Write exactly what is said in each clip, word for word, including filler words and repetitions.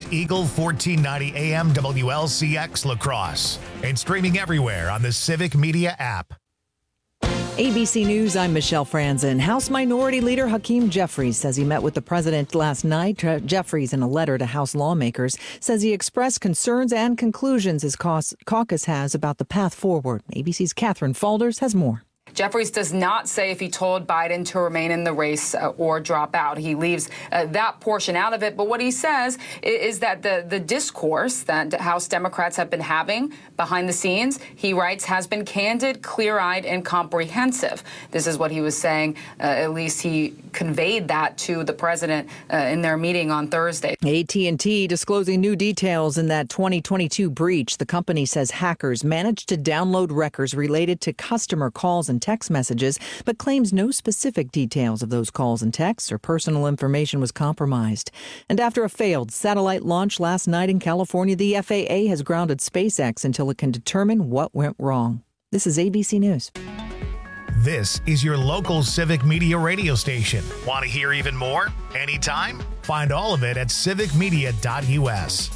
Eagle fourteen ninety A M W L C X La Crosse and streaming everywhere on the Civic Media app. A B C News, I'm Michelle Franzen. House Minority Leader Hakeem Jeffries says he met with the president last night. Jeffries, in a letter to House lawmakers, says he expressed concerns and conclusions his caucus has about the path forward. A B C's Catherine Falders has more. Jeffries does not say if he told Biden to remain in the race uh, or drop out. He leaves uh, that portion out of it. But what he says is, is that the, the discourse that House Democrats have been having behind the scenes, he writes, has been candid, clear-eyed, and comprehensive. This is what he was saying. Uh, at least he conveyed that to the president uh, in their meeting on Thursday. A T and T disclosing new details in that twenty twenty-two breach. The company says hackers managed to download records related to customer calls and text messages, but claims no specific details of those calls and texts or personal information was compromised. And after a failed satellite launch last night in California, the F A A has grounded SpaceX until it can determine what went wrong. This is A B C News. This is your local Civic Media radio station. Want to hear even more? Anytime? Find all of it at civic media dot U S.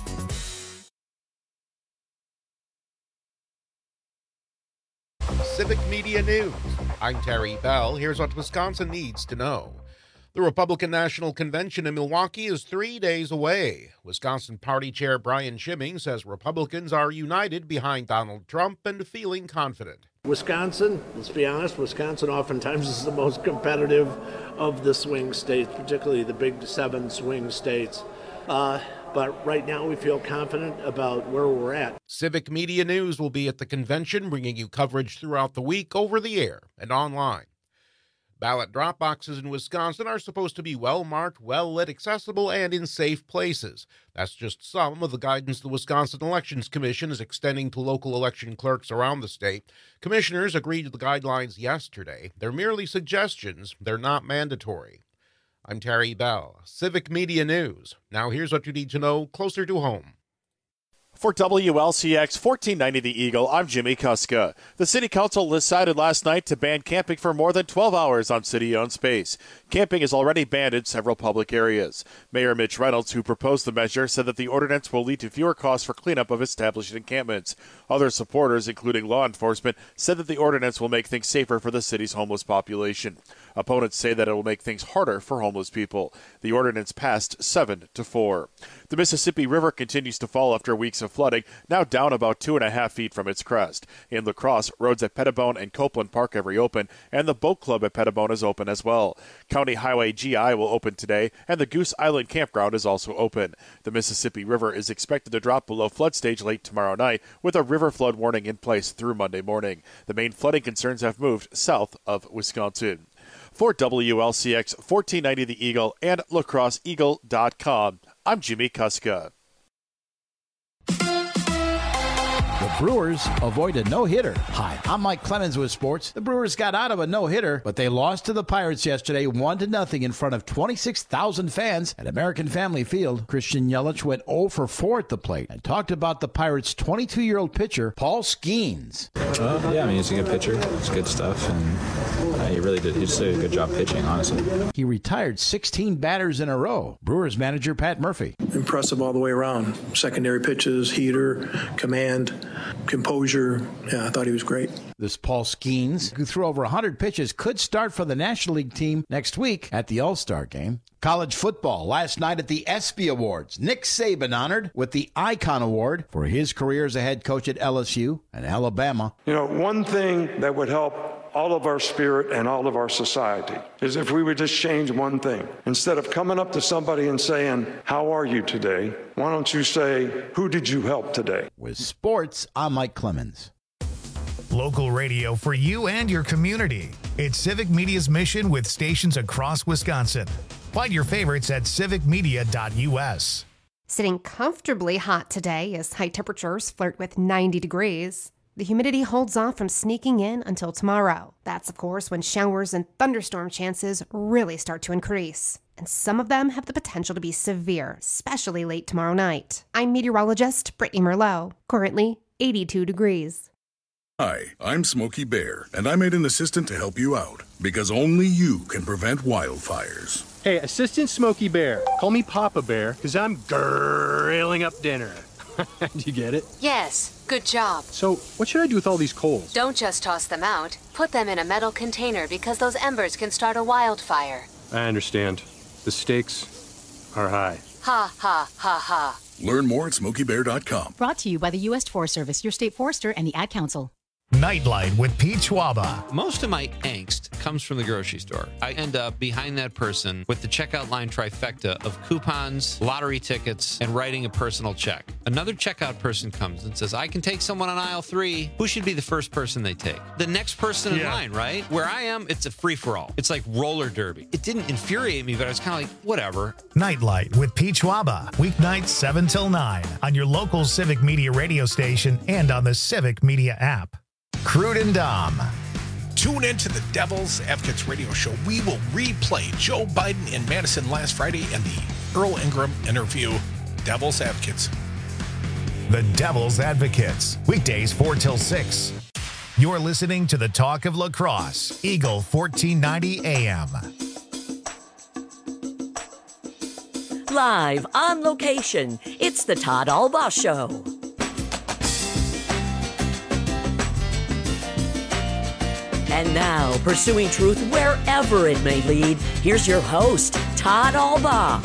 Civic Media News. I'm Terry Bell. Here's what Wisconsin needs to know. The Republican National Convention in Milwaukee is three days away. Wisconsin Party Chair Brian Schimming says Republicans are united behind Donald Trump and feeling confident. Wisconsin, let's be honest, Wisconsin oftentimes is the most competitive of the swing states, particularly the big seven swing states. Uh, But right now we feel confident about where we're at. Civic Media News will be at the convention, bringing you coverage throughout the week over the air and online. Ballot drop boxes in Wisconsin are supposed to be well-marked, well-lit, accessible, and in safe places. That's just some of the guidance the Wisconsin Elections Commission is extending to local election clerks around the state. Commissioners agreed to the guidelines yesterday. They're merely suggestions. They're not mandatory. I'm Terry Bell, Civic Media News. Now here's what you need to know closer to home. For W L C X fourteen ninety The Eagle, I'm Jimmy Kuska. The City Council decided last night to ban camping for more than twelve hours on city-owned space. Camping is already banned in several public areas. Mayor Mitch Reynolds, who proposed the measure, said that the ordinance will lead to fewer costs for cleanup of established encampments. Other supporters, including law enforcement, said that the ordinance will make things safer for the city's homeless population. Opponents say that it will make things harder for homeless people. The ordinance passed seven to four. The Mississippi River continues to fall after weeks of flooding, now down about two and a half feet from its crest. In La Crosse, roads at Pettibone and Copeland Park have reopened, and the boat club at Pettibone is open as well. County Highway G I will open today, and the Goose Island Campground is also open. The Mississippi River is expected to drop below flood stage late tomorrow night, with a river flood warning in place through Monday morning. The main flooding concerns have moved south of Wisconsin. For W L C X fourteen ninety The Eagle and La Crosse Eagle dot com, I'm Jimmy Kuska. The Brewers avoid a no-hitter. Hi, I'm Mike Clemens with sports. The Brewers got out of a no-hitter, but they lost to the Pirates yesterday one to nothing in front of twenty-six thousand fans at American Family Field. Christian Yelich went oh for four at the plate and talked about the Pirates' twenty-two-year-old pitcher, Paul Skeens. Well, yeah, I mean, he's a good pitcher. It's good stuff, and uh, he really did. He just did a good job pitching, honestly. He retired sixteen batters in a row. Brewers manager Pat Murphy. Impressive all the way around. Secondary pitches, heater, command, composure. Yeah, I thought he was great. This Paul Skeens, who threw over one hundred pitches, could start for the National League team next week at the All-Star Game. College football last night at the ESPY Awards. Nick Saban honored with the Icon Award for his career as a head coach at L S U and Alabama. You know, one thing that would help all of our spirit and all of our society is if we would just change one thing. Instead of coming up to somebody and saying, "How are you today?" why don't you say, "Who did you help today?" With sports, I'm Mike Clemens. Local radio for you and your community. It's Civic Media's mission with stations across Wisconsin. Find your favorites at civic media dot U S. Sitting comfortably hot today as high temperatures flirt with ninety degrees. The humidity holds off from sneaking in until tomorrow. That's, of course, when showers and thunderstorm chances really start to increase. And some of them have the potential to be severe, especially late tomorrow night. I'm meteorologist Brittany Merlot. Currently eighty-two degrees. Hi, I'm Smokey Bear, and I made an assistant to help you out, because only you can prevent wildfires. Hey, Assistant Smokey Bear, call me Papa Bear, because I'm grilling up dinner. Do you get it? Yes, good job. So, what should I do with all these coals? Don't just toss them out. Put them in a metal container because those embers can start a wildfire. I understand. The stakes are high. Ha, ha, ha, ha. Learn more at smokey bear dot com. Brought to you by the U S Forest Service, your state forester, and the Ad Council. Nightlight with Pete Schwaba. Most of my angst comes from the grocery store. I end up behind that person with the checkout line trifecta of coupons, lottery tickets, and writing a personal check. Another checkout person comes and says, I can take someone on aisle three. Who should be the first person they take? The next person in Yeah. line, right? Where I am, it's a free-for-all. It's like roller derby. It didn't infuriate me, but I was kind of like, whatever. Nightlight with Pete Schwaba. Weeknights seven till nine on your local Civic Media radio station and on the Civic Media app. Crude and Dom. Tune in to the Devil's Advocates radio show. We will replay Joe Biden in Madison last Friday and the Earl Ingram interview. Devil's Advocates. The Devil's Advocates. Weekdays four till six. You're listening to the Talk of La Crosse, Eagle fourteen ninety A M. Live on location, it's the Todd Albaugh Show. And now, pursuing truth wherever it may lead, here's your host, Todd Albaugh.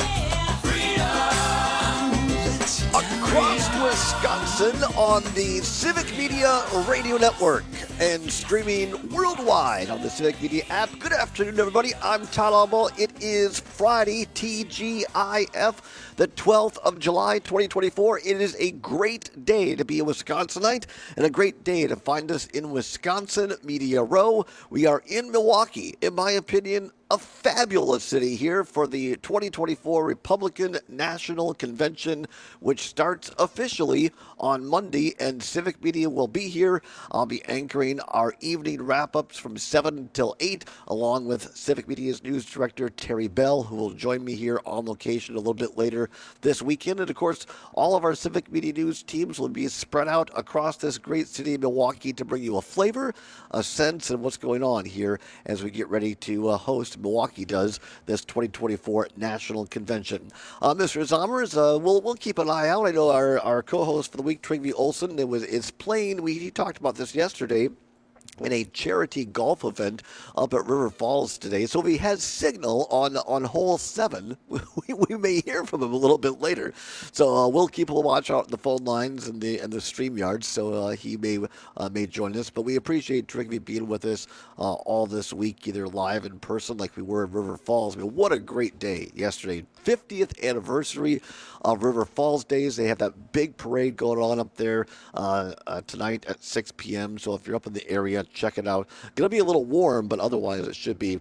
Across Wisconsin on the Civic Media Radio Network and streaming worldwide on the Civic Media app. Good afternoon, everybody. I'm Todd Albaugh. It is Friday, T G I F, the twelfth of July, twenty twenty-four. It is a great day to be a Wisconsinite and a great day to find us in Wisconsin Media Row. We are in Milwaukee, in my opinion, a fabulous city here for the twenty twenty-four Republican National Convention, which starts officially on Monday, and Civic Media will be here. I'll be anchoring our evening wrap-ups from seven until eight, along with Civic Media's news director, Terry Bell, who will join me here on location a little bit later this weekend. And, of course, all of our Civic Media news teams will be spread out across this great city of Milwaukee to bring you a flavor, a sense, and what's going on here as we get ready to uh, host Milwaukee does this twenty twenty-four National Convention. Uh, Mister Zommers, uh, we'll we'll keep an eye out. I know our, our co-host for the week, Trygve Olsen, it was is playing. We he talked about this yesterday in a charity golf event up at River Falls today. So if he has signal on on hole seven, we, we may hear from him a little bit later. So uh, we'll keep a watch out on the phone lines and the and the StreamYards, so uh, he may uh, may join us. But we appreciate Trygve being with us uh, all this week, either live in person like we were at River Falls. I mean, what a great day yesterday. fiftieth anniversary of River Falls Days. They have that big parade going on up there uh, uh, tonight at six p.m. So if you're up in the area, check it out. Going to be a little warm, but otherwise it should be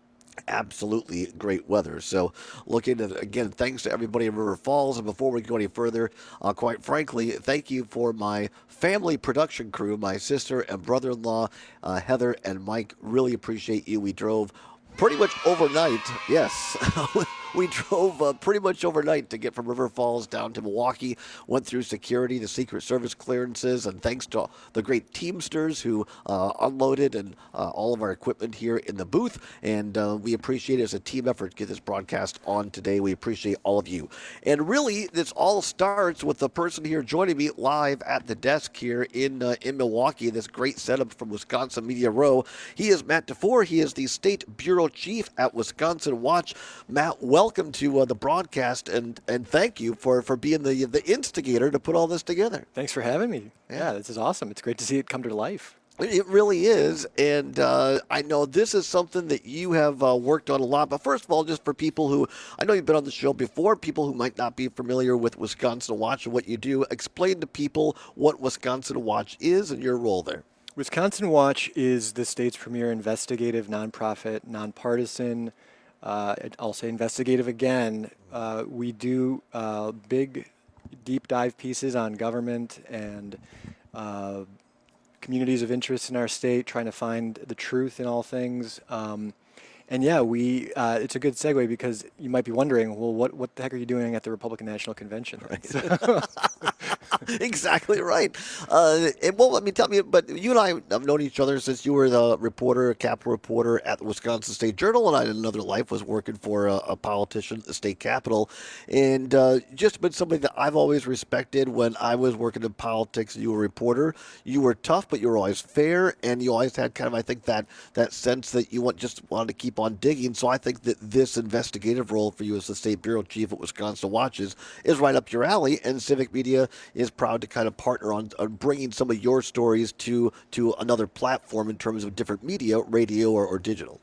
absolutely great weather. So looking at, again, thanks to everybody in River Falls. And before we go any further, uh, quite frankly, thank you for my family production crew, my sister and brother-in-law, uh, Heather and Mike. Really appreciate you. We drove pretty much overnight. Yes. We drove uh, pretty much overnight to get from River Falls down to Milwaukee, went through security, the Secret Service clearances, and thanks to the great Teamsters who uh, unloaded and uh, all of our equipment here in the booth. And uh, we appreciate it as a team effort to get this broadcast on today. We appreciate all of you. And really, this all starts with the person here joining me live at the desk here in uh, in Milwaukee, this great setup from Wisconsin Media Row. He is Matt DeFore. He is the State Bureau Chief at Wisconsin Watch. Matt, welcome. Welcome to uh, the broadcast, and, and thank you for, for being the the instigator to put all this together. Thanks for having me. Yeah, yeah this is awesome. It's great to see it come to life. It really is, and uh, I know this is something that you have uh, worked on a lot. But first of all, just for people who, I know you've been on the show before, people who might not be familiar with Wisconsin Watch and what you do, explain to people what Wisconsin Watch is and your role there. Wisconsin Watch is the state's premier investigative, nonprofit, nonpartisan, Uh, I'll say investigative again. Uh, we do uh, big, deep dive pieces on government and uh, communities of interest in our state, trying to find the truth in all things. Um, and yeah, we uh, it's a good segue because you might be wondering, well, what what the heck are you doing at the Republican National Convention? Right. So Exactly right. Uh, and well, I mean, tell me, but you and I have known each other since you were the reporter, a Capitol reporter at the Wisconsin State Journal, and I, in another life, was working for a, a politician at the state capitol. And uh, just been somebody that I've always respected when I was working in politics and you were a reporter. You were tough, but you were always fair, and you always had kind of, I think, that that sense that you want, just wanted to keep on digging. So I think that this investigative role for you as the state bureau chief at Wisconsin Watches is right up your alley, and Civic Media is proud to kind of partner on, on bringing some of your stories to to another platform in terms of different media, radio or, or digital.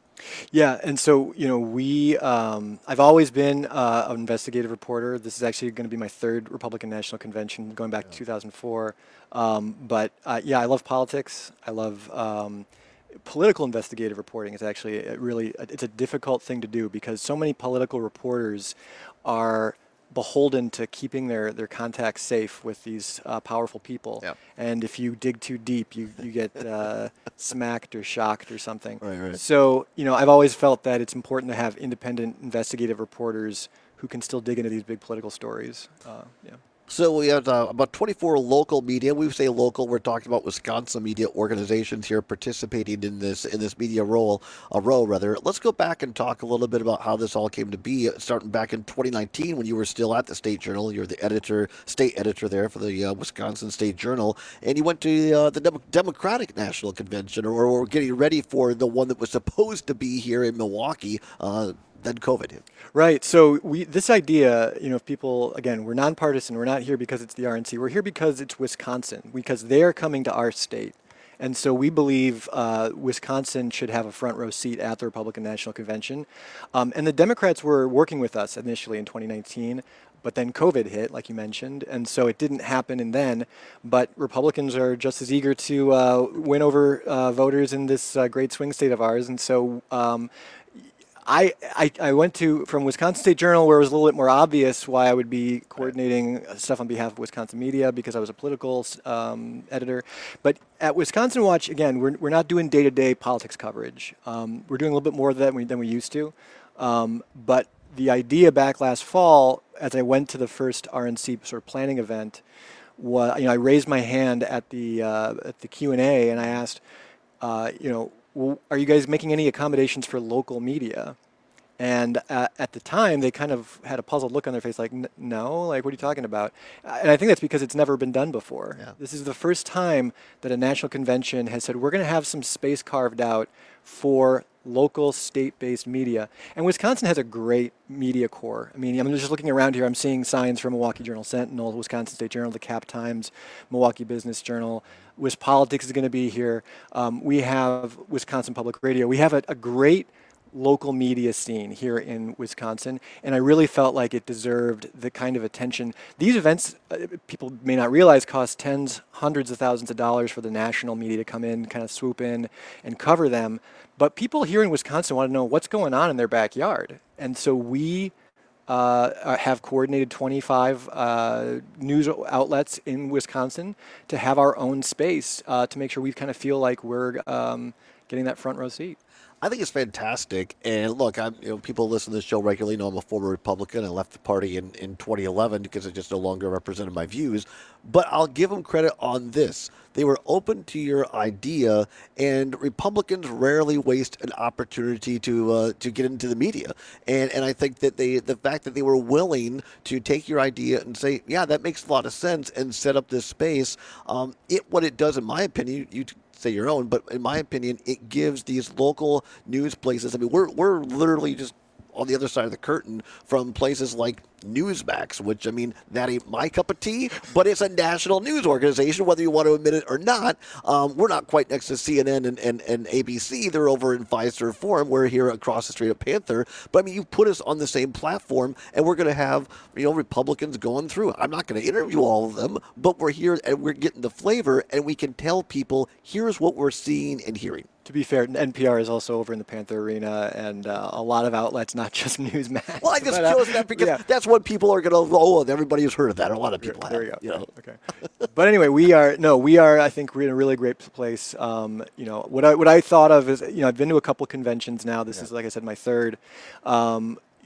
Yeah, and so, you know, we, um, I've always been uh, an investigative reporter. This is actually going to be my third Republican National Convention, going back yeah. to two thousand four. Um, but, uh, yeah, I love politics. I love um, political investigative reporting. Is actually a really, it's a difficult thing to do because so many political reporters are beholden to keeping their, their contacts safe with these uh, powerful people. Yep. And if you dig too deep, you, you get uh, smacked or shocked or something. Right, right. So, you know, I've always felt that it's important to have independent investigative reporters who can still dig into these big political stories. Uh, yeah. So we have uh, about twenty-four local media. We say local, we're talking about Wisconsin media organizations here participating in this in this media role, a row rather. Let's go back and talk a little bit about how this all came to be. Starting back in twenty nineteen, when you were still at the State Journal, you're the editor, state editor there for the uh, Wisconsin State Journal, and you went to uh, the Dem- Democratic National Convention, or, or getting ready for the one that was supposed to be here in Milwaukee. Uh, Then COVID hit. Right. So we this idea, you know, if people, again, we're nonpartisan. We're not here because it's the R N C. We're here because it's Wisconsin, because they're coming to our state. And so we believe uh, Wisconsin should have a front row seat at the Republican National Convention. Um, and the Democrats were working with us initially in twenty nineteen. But then COVID hit, like you mentioned, and so it didn't happen and then. But Republicans are just as eager to uh, win over uh, voters in this uh, great swing state of ours. And so um, I, I, I went to, from Wisconsin State Journal, where it was a little bit more obvious why I would be coordinating stuff on behalf of Wisconsin media, because I was a political um, editor. But at Wisconsin Watch, again, we're, we're not doing day-to-day politics coverage. Um, we're doing a little bit more of that than we, than we used to. Um, but the idea back last fall, as I went to the first R N C sort of planning event, was, you know, I raised my hand at the uh, at the Q and A and I asked, uh, you know, well, are you guys making any accommodations for local media? And uh, at the time, they kind of had a puzzled look on their face, like, no, like, what are you talking about? And I think that's because it's never been done before. Yeah. This is the first time that a national convention has said, we're going to have some space carved out for local state-based media. And Wisconsin has a great media core. I mean, I'm just looking around here. I'm seeing signs from Milwaukee Journal-Sentinel, Wisconsin State Journal, the Cap Times, Milwaukee Business Journal. WisPolitics is going to be here. Um, we have Wisconsin Public Radio. We have a, a great local media scene here in Wisconsin, and I really felt like it deserved the kind of attention. These events, uh, people may not realize, cost tens, hundreds of thousands of dollars for the national media to come in, kind of swoop in and cover them. But people here in Wisconsin want to know what's going on in their backyard. And so we uh, have coordinated twenty-five uh, news outlets in Wisconsin to have our own space uh, to make sure we kind of feel like we're um, getting that front row seat. I think it's fantastic. And look, I'm, you know, people listen to this show regularly know I'm a former Republican. I left the party in, in twenty eleven because it just no longer represented my views. But I'll give them credit on this. They were open to your idea, and Republicans rarely waste an opportunity to uh, to get into the media. And and I think that they the fact that they were willing to take your idea and say, yeah, that makes a lot of sense, and set up this space. Um, it what it does, in my opinion, you. say your own, but in my opinion, it gives these local news places. I mean, we're we're literally just on the other side of the curtain from places like Newsmax, which, I mean, that ain't my cup of tea, but it's a national news organization, whether you want to admit it or not. Um, we're not quite next to C N N and, and, and A B C. They're over in Fiserv Forum. We're here across the street at Panther. But, I mean, you put us on the same platform, and we're going to have, you know, Republicans going through. I'm not going to interview all of them, but we're here, and we're getting the flavor, and we can tell people, here's what we're seeing and hearing. To be fair, N P R is also over in the Panther Arena, and uh, a lot of outlets, not just Newsmax. Well, I just but, uh, chose that because yeah. that's what people are going to, oh, everybody has heard of that. A lot of people there, have. There you go. You know? Okay. But anyway, we are, no, we are, I think we're in a really great place. Um, you know, what I, what I thought of is, you know, I've been to a couple conventions now. This yeah. is, like I said, my third. Um,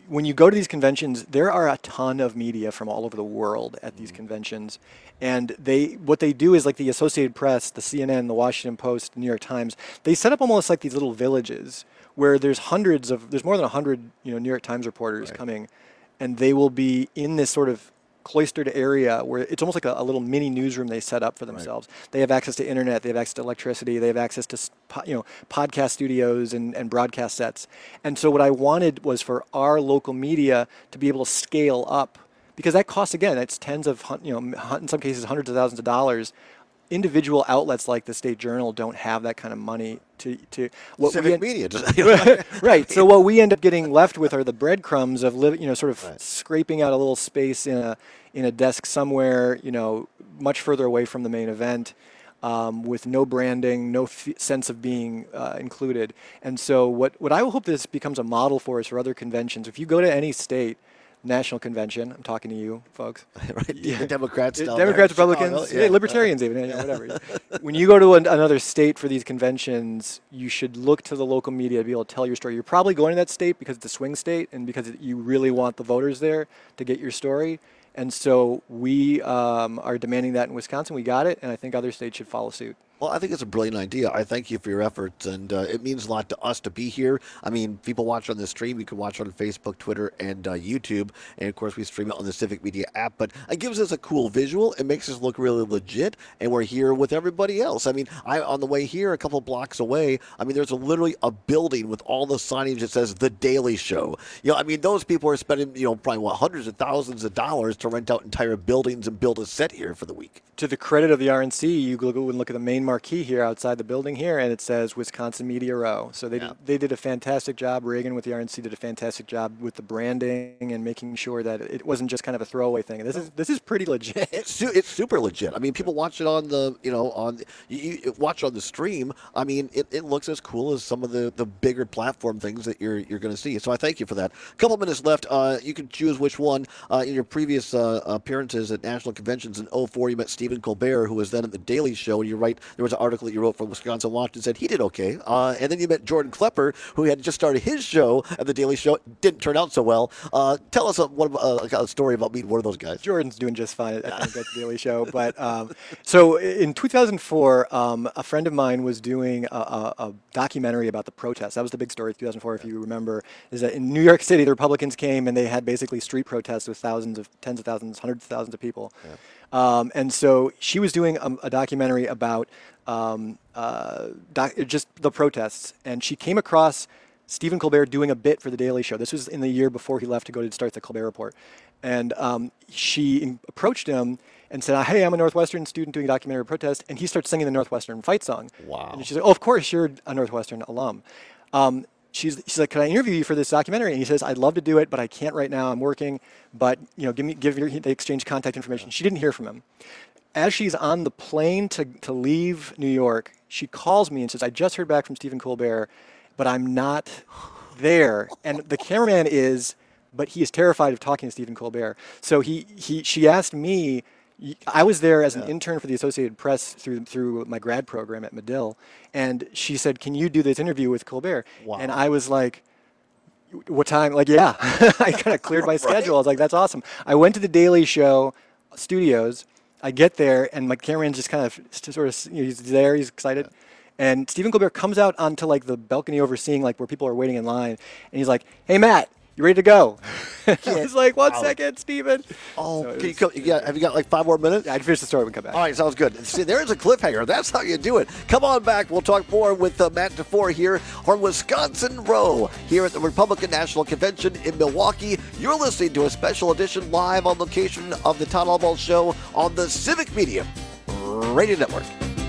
when you go to these conventions, there are a ton of media from all over the world at these conventions. And they, what they do is like the Associated Press, the C N N, the Washington Post, the New York Times, they set up almost like these little villages where there's hundreds of, there's more than a hundred, you know, New York Times reporters right. coming, and they will be in this sort of cloistered area where it's almost like a, a little mini newsroom they set up for themselves. Right. They have access to internet, they have access to electricity, they have access to you know podcast studios and, and broadcast sets. And so what I wanted was for our local media to be able to scale up, because that costs, again, it's tens of, you know, in some cases hundreds of thousands of dollars. Individual outlets like the State Journal don't have that kind of money to to what Civic we end, media, just, right? So what we end up getting left with are the breadcrumbs of living, you know, sort of right. scraping out a little space in a in a desk somewhere, you know, much further away from the main event, um, with no branding, no f- sense of being uh, included. And so what what I hope this becomes a model for is for other conventions. If you go to any state national convention, I'm talking to you folks, right? Yeah. Democrats, Democrats, there, Republicans, Chicago, yeah. libertarians, even, you know, whatever. When you go to an, another state for these conventions, you should look to the local media to be able to tell your story. You're probably going to that state because it's a swing state and because it, you really want the voters there to get your story. And so we um, are demanding that in Wisconsin. We got it, and I think other states should follow suit. Well, I think it's a brilliant idea. I thank you for your efforts, and uh, it means a lot to us to be here. I mean, people watch on the stream. You can watch on Facebook, Twitter, and uh, YouTube. And, of course, we stream it on the Civic Media app. But it gives us a cool visual. It makes us look really legit, and we're here with everybody else. I mean, I on the way here, a couple blocks away, I mean, there's a, literally a building with all the signage that says The Daily Show. You know, I mean, those people are spending, you know, probably, what, hundreds of thousands of dollars to rent out entire buildings and build a set here for the week. To the credit of the R N C, you go and look at the main marquee here outside the building here, and it says Wisconsin Media Row. So they yeah. did, they did a fantastic job. Reagan with the R N C did a fantastic job with the branding and making sure that it wasn't just kind of a throwaway thing. This is this is pretty legit. It's su- it's super legit. I mean, people watch it on the you know on you, you watch on the stream. I mean, it, it looks as cool as some of the, the bigger platform things that you're you're going to see. So I thank you for that. A couple minutes left. Uh, you can choose which one. Uh, in your previous uh, appearances at national conventions in oh four, you met Stephen Colbert, who was then at the Daily Show. And you write there was an article that you wrote for Wisconsin Watch and said he did okay. Uh, and then you met Jordan Klepper, who had just started his show at the Daily Show. Didn't turn out so well. Uh, tell us a, one, uh, a story about meeting one of those guys. Jordan's doing just fine at, at the Daily Show. But um, so in two thousand four, um, a friend of mine was doing a, a, a documentary about the protests. That was the big story of two thousand four, if you remember, is that in New York City, the Republicans came and they had basically street protests with thousands of, tens of thousands, hundreds of thousands of people. Yeah. Um, and so she was doing a, a documentary about um, uh, doc, just the protests, and she came across Stephen Colbert doing a bit for The Daily Show. This was in the year before he left to go to start the Colbert Report. And um, she in, approached him and said, hey, I'm a Northwestern student doing a documentary protest, and he starts singing the Northwestern fight song. Wow. And she's like, oh, of course, you're a Northwestern alum. Um, She's, she's like, can I interview you for this documentary? And he says, I'd love to do it, but I can't right now. I'm working. But, you know, give me, give your, they exchange contact information. She didn't hear from him. As she's on the plane to, to leave New York, she calls me and says, I just heard back from Stephen Colbert, but I'm not there. And the cameraman is, but he is terrified of talking to Stephen Colbert. So he, he, she asked me, I was there as an yeah. intern for the Associated Press through through my grad program at Medill, and she said, can you do this interview with Colbert? Wow. And I was like, what time? Like, yeah. I kind of cleared my right. schedule. I was like, that's awesome. I went to the Daily Show studios. I get there, and my cameraman just kind of sort of, you know, he's there, he's excited. Yeah. And Stephen Colbert comes out onto like the balcony overseeing like where people are waiting in line, and he's like, hey, Matt, you ready to go? I was like, one out. second, Stephen. Oh, so can you come, you got, have you got like five more minutes? Yeah, I'd finish the story when we come back. All right, sounds good. See, there's a cliffhanger. That's how you do it. Come on back. We'll talk more with uh, Matt DeFore here on Wisconsin Row here at the Republican National Convention in Milwaukee. You're listening to a special edition live on location of the Todd Albaugh Show on the Civic Media Radio Network.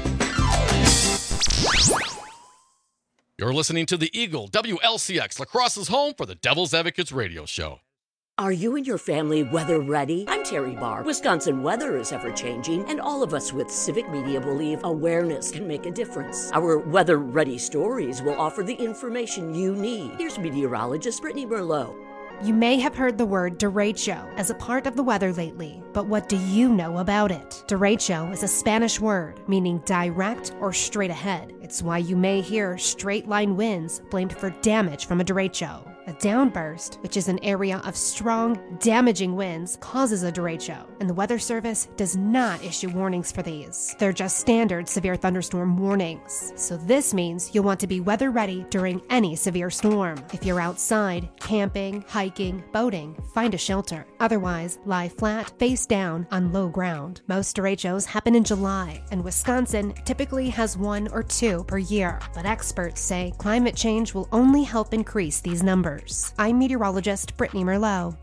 You're listening to the Eagle W L C X, La Crosse's home for the Devil's Advocates radio show. Are you and your family weather ready? I'm Terry Barr. Wisconsin weather is ever-changing, and all of us with Civic Media believe awareness can make a difference. Our weather-ready stories will offer the information you need. Here's meteorologist Brittany Merlot. You may have heard the word derecho as a part of the weather lately, but what do you know about it? Derecho is a Spanish word meaning direct or straight ahead. It's why you may hear straight line winds blamed for damage from a derecho. A downburst, which is an area of strong, damaging winds, causes a derecho, and the Weather Service does not issue warnings for these. They're just standard severe thunderstorm warnings. So this means you'll want to be weather ready during any severe storm. If you're outside, camping, hiking, boating, find a shelter. Otherwise, lie flat, face down, on low ground. Most derechos happen in July, and Wisconsin typically has one or two per year. But experts say climate change will only help increase these numbers. I'm meteorologist Brittany Merlot.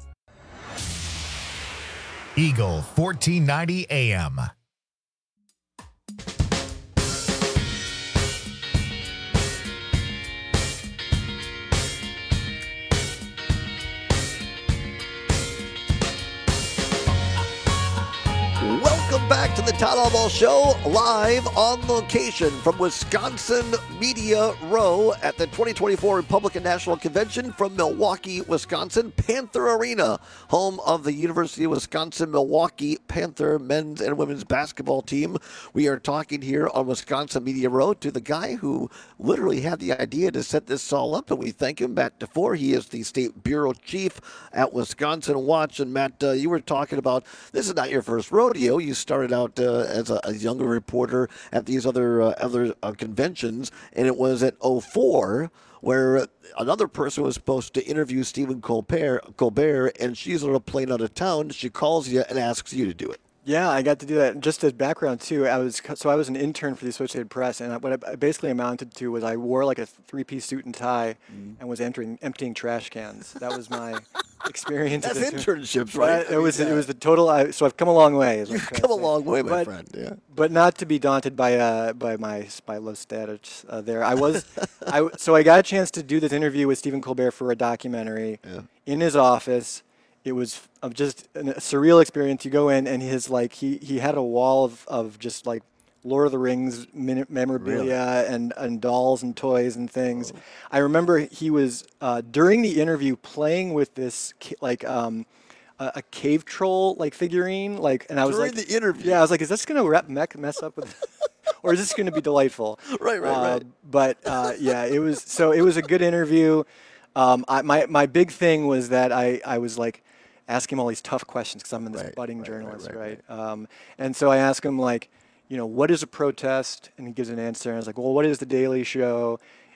Eagle fourteen ninety A M. Welcome back to the Todd Albaugh Show, live on location from Wisconsin Media Row at the twenty twenty-four Republican National Convention from Milwaukee, Wisconsin, Panther Arena, home of the University of Wisconsin-Milwaukee Panther men's and women's basketball team. We are talking here on Wisconsin Media Row to the guy who literally had the idea to set this all up, and we thank him, Matt DeFore. He is the state bureau chief at Wisconsin Watch. And Matt, uh, you were talking about, this is not your first rodeo. You started out uh, as a, a younger reporter at these other uh, other uh, conventions, and it was at oh four where another person was supposed to interview Stephen Colbert, Colbert, and she's on a plane out of town. She calls you and asks you to do it. Yeah, I got to do that. Just as background too, I was so I was an intern for the Associated Press, and what it basically amounted to was I wore like a three-piece suit and tie, mm. and was entering emptying trash cans. That was my experience. That's internships, right? It was it was the total. I, so I've come a long way. You've come a long way, my but, friend. Yeah, but not to be daunted by uh, by my by low status uh, there. I was, I so I got a chance to do this interview with Stephen Colbert for a documentary yeah. in his office. It was just a surreal experience. You go in, and his like he, he had a wall of, of just like Lord of the Rings memorabilia really? and, and dolls and toys and things. Oh. I remember he was uh, during the interview playing with this like um, a, a cave troll like figurine, like, and I was during like, the interview, yeah, I was like, is this gonna rep mess up with? Or is this going to be delightful? Right, right, uh, right. But uh, yeah, it was so it was a good interview. Um, I, my my big thing was that I I was like. Ask him all these tough questions because I'm in this right, budding right, journalist, right? right, right. Um, and so I ask him like, you know, what is a protest? And he gives an answer. And I was like, well, what is the Daily Show?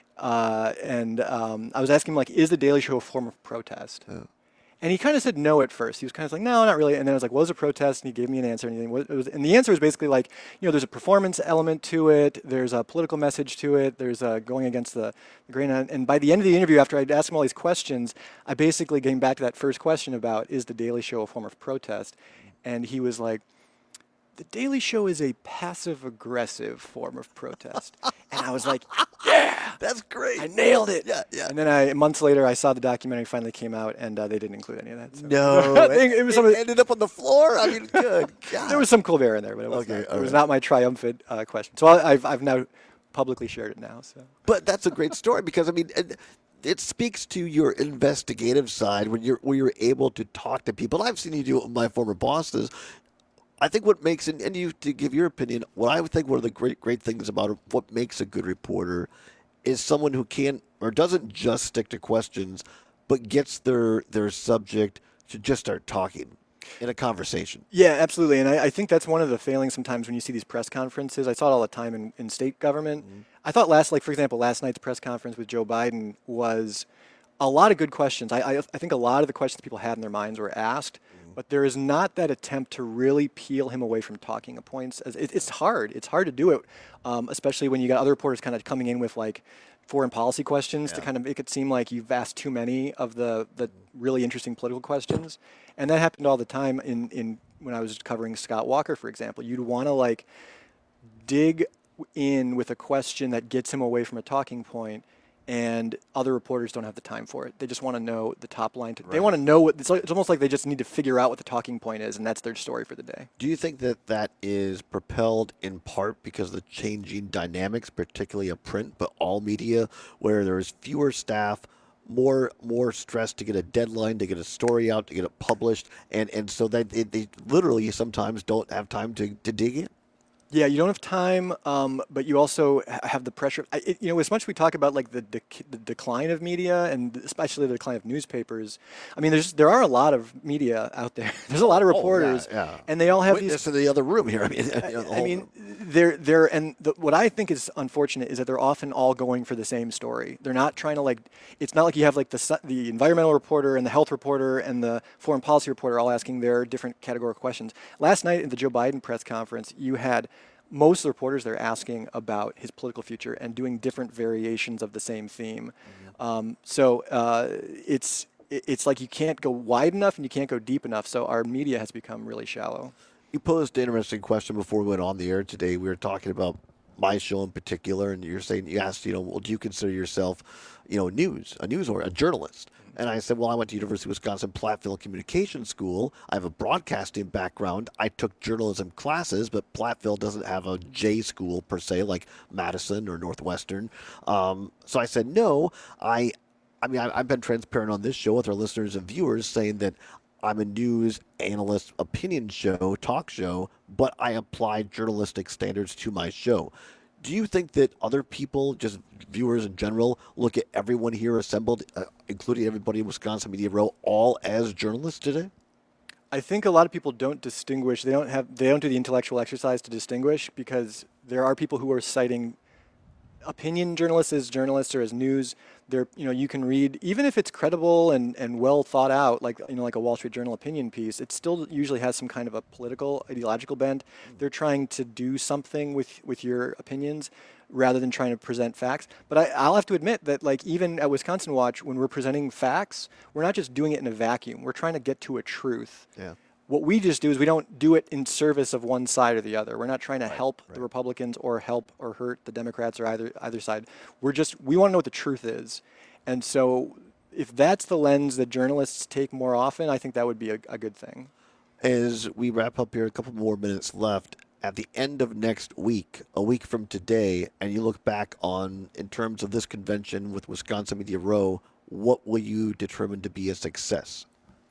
Uh, and um, I was asking him like, is the Daily Show a form of protest? Yeah. And he kind of said no at first. He was kind of like, no, not really. And then I was like, what was a protest? And he gave me an answer. And, it was, and the answer was basically like, you know, there's a performance element to it. There's a political message to it. There's a going against the, the grain. And by the end of the interview, after I'd asked him all these questions, I basically came back to that first question about, is the Daily Show a form of protest? And he was like, the Daily Show is a passive-aggressive form of protest. And I was like, yeah, that's great. I nailed it. Yeah, yeah. And then I, months later, I saw the documentary finally came out, and uh, they didn't include any of that. So. No, it, it, was some, it ended up on the floor. I mean, good God. There was some Colbert in there, but it, was okay, not, it right. was not my triumphant uh, question. So I, I've I've now publicly shared it now. So, but that's a great story because I mean. It, It speaks to your investigative side when you're when you're able to talk to people. I've seen you do it with my former bosses. I think what makes it, and you to give your opinion, what I would think one of the great great things about what makes a good reporter is someone who can't or doesn't just stick to questions, but gets their their subject to just start talking in a conversation. Yeah, absolutely. And I, I think that's one of the failings sometimes when you see these press conferences. I saw it all the time in, in state government. Mm-hmm. I thought last, like for example, last night's press conference with Joe Biden was a lot of good questions. I, I, I think a lot of the questions people had in their minds were asked, mm-hmm. but there is not that attempt to really peel him away from talking points. It, it's hard. It's hard to do it, um, especially when you got other reporters kind of coming in with like foreign policy questions yeah. to kind of make it seem like you've asked too many of the, the really interesting political questions. And that happened all the time in, in when I was covering Scott Walker, for example. You'd want to like dig in with a question that gets him away from a talking point, and other reporters don't have the time for it. They just want to know the top line. To, right. They want to know what, it's, like, it's almost like they just need to figure out what the talking point is, and that's their story for the day. Do you think that that is propelled in part because of the changing dynamics, particularly of print, but all media, where there's fewer staff, more more stress to get a deadline, to get a story out, to get it published, and, and so that they, they literally sometimes don't have time to, to dig in? Yeah, you don't have time, um, but you also ha- have the pressure. I, it, you know, as much as we talk about like the, dec- the decline of media and especially the decline of newspapers, I mean, there's there are a lot of media out there. There's a lot of reporters, oh, yeah, yeah. and they all have Witness these. in the other room here. I mean, you know, the I mean, they're they're and the, what I think is unfortunate is that they're often all going for the same story. They're not trying to like. It's not like you have like the su- the environmental reporter and the health reporter and the foreign policy reporter all asking their different categorical questions. Last night at the Joe Biden press conference, you had most of the reporters there asking about his political future and doing different variations of the same theme. Mm-hmm. Um, so uh, it's it's like you can't go wide enough and you can't go deep enough. So our media has become really shallow. You posed an interesting question before we went on the air today. We were talking about my show in particular, and you're saying you asked, you know, well, do you consider yourself, you know, news, a news or a journalist? And I said, well, I went to University of Wisconsin Platteville Communication School. I have a broadcasting background. I took journalism classes, but Platteville doesn't have a J school per se, like Madison or Northwestern. Um, so I said, no, I, I mean, I, I've been transparent on this show with our listeners and viewers saying that I'm a news analyst opinion show, talk show, but I apply journalistic standards to my show. Do you think that other people, just viewers in general, look at everyone here assembled, uh, including everybody in Wisconsin Media Row, all as journalists today? I think a lot of people don't distinguish. They don't have. They don't do the intellectual exercise to distinguish because there are people who are citing opinion journalists as journalists or as news. They're, you know, you can read, even if it's credible and, and well thought out, like, you know, like a Wall Street Journal opinion piece, it still usually has some kind of a political, ideological bent. Mm. They're trying to do something with, with your opinions rather than trying to present facts. But I, I'll have to admit that, like, even at Wisconsin Watch, when we're presenting facts, we're not just doing it in a vacuum. We're trying to get to a truth. Yeah. What we just do is we don't do it in service of one side or the other. We're not trying to right, help right. the Republicans or help or hurt the Democrats or either either side. We're just, we want to know what the truth is. And so if that's the lens that journalists take more often, I think that would be a, a good thing. As we wrap up here, a couple more minutes left. At the end of next week, a week from today, and you look back on, in terms of this convention with Wisconsin Media Row, what will you determine to be a success?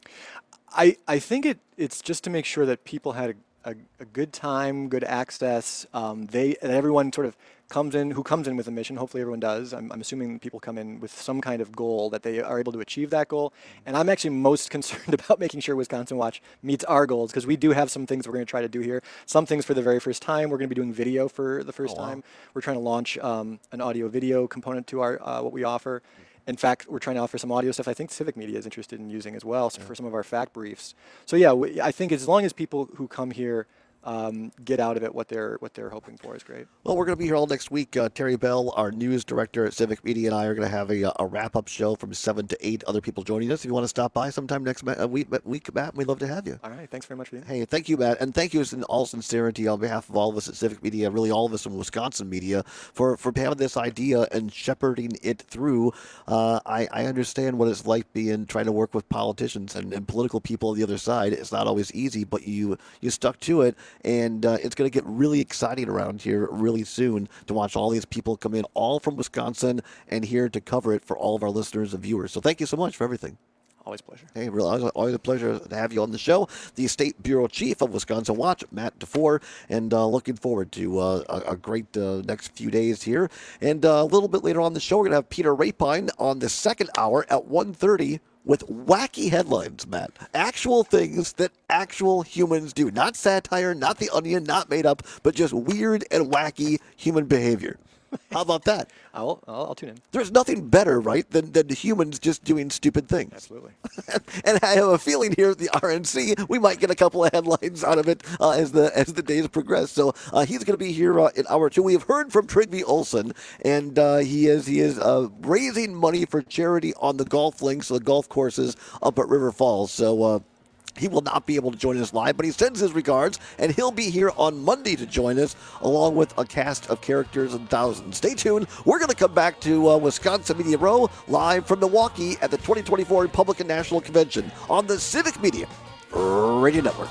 I, I think it, it's just to make sure that people had a, a, a good time, good access. Um, they and everyone sort of comes in, who comes in with a mission. Hopefully everyone does. I'm, I'm assuming people come in with some kind of goal, that they are able to achieve that goal. And I'm actually most concerned about making sure Wisconsin Watch meets our goals, because we do have some things we're going to try to do here. Some things for the very first time. We're going to be doing video for the first oh, wow. time. We're trying to launch um, an audio video component to our uh, what we offer. In fact, we're trying to offer some audio stuff I think Civic Media is interested in using as well, so yeah. for some of our fact briefs. So yeah, we, I think as long as people who come here um, get out of it what they're what they're hoping for is great. Well, we're going to be here all next week. Uh, Terry Bell, our news director at Civic Media, and I are going to have a, a wrap-up show from seven to eight. Other people joining us. If you want to stop by sometime next ma- week, week, Matt, we'd love to have you. All right. Thanks very much for that. Hey, thank you, Matt. And thank you in all sincerity on behalf of all of us at Civic Media, really all of us in Wisconsin Media, for, for having this idea and shepherding it through. Uh, I, I understand what it's like being trying to work with politicians and, and political people on the other side. It's not always easy, but you, you stuck to it, and uh, it's going to get really exciting around here really soon to watch all these people come in, all from Wisconsin, and here to cover it for all of our listeners and viewers. So thank you so much for everything. Always a pleasure. Hey, really, always a pleasure to have you on the show. The State Bureau Chief of Wisconsin Watch, Matt DeFore, and uh, looking forward to uh, a, a great uh, next few days here. And uh, a little bit later on the show, we're going to have Peter Rapine on the second hour at one thirty with wacky headlines, Matt. Actual things that actual humans do. Not satire, not The Onion, not made up, but just weird and wacky human behavior. How about that? I'll, I'll, I'll tune in. There's nothing better, right, than, than humans just doing stupid things. Absolutely. And I have a feeling here at the R N C, we might get a couple of headlines out of it uh, as the as the days progress. So uh, he's going to be here uh, in hour two. We have heard from Trygve Olsen, and uh, he is he is uh, raising money for charity on the golf links, the golf courses up at River Falls. So. Uh, He will not be able to join us live, but he sends his regards, and he'll be here on Monday to join us, along with a cast of characters and thousands. Stay tuned. We're going to come back to uh, Wisconsin Media Row, live from Milwaukee at the twenty twenty-four Republican National Convention on the Civic Media Radio Network.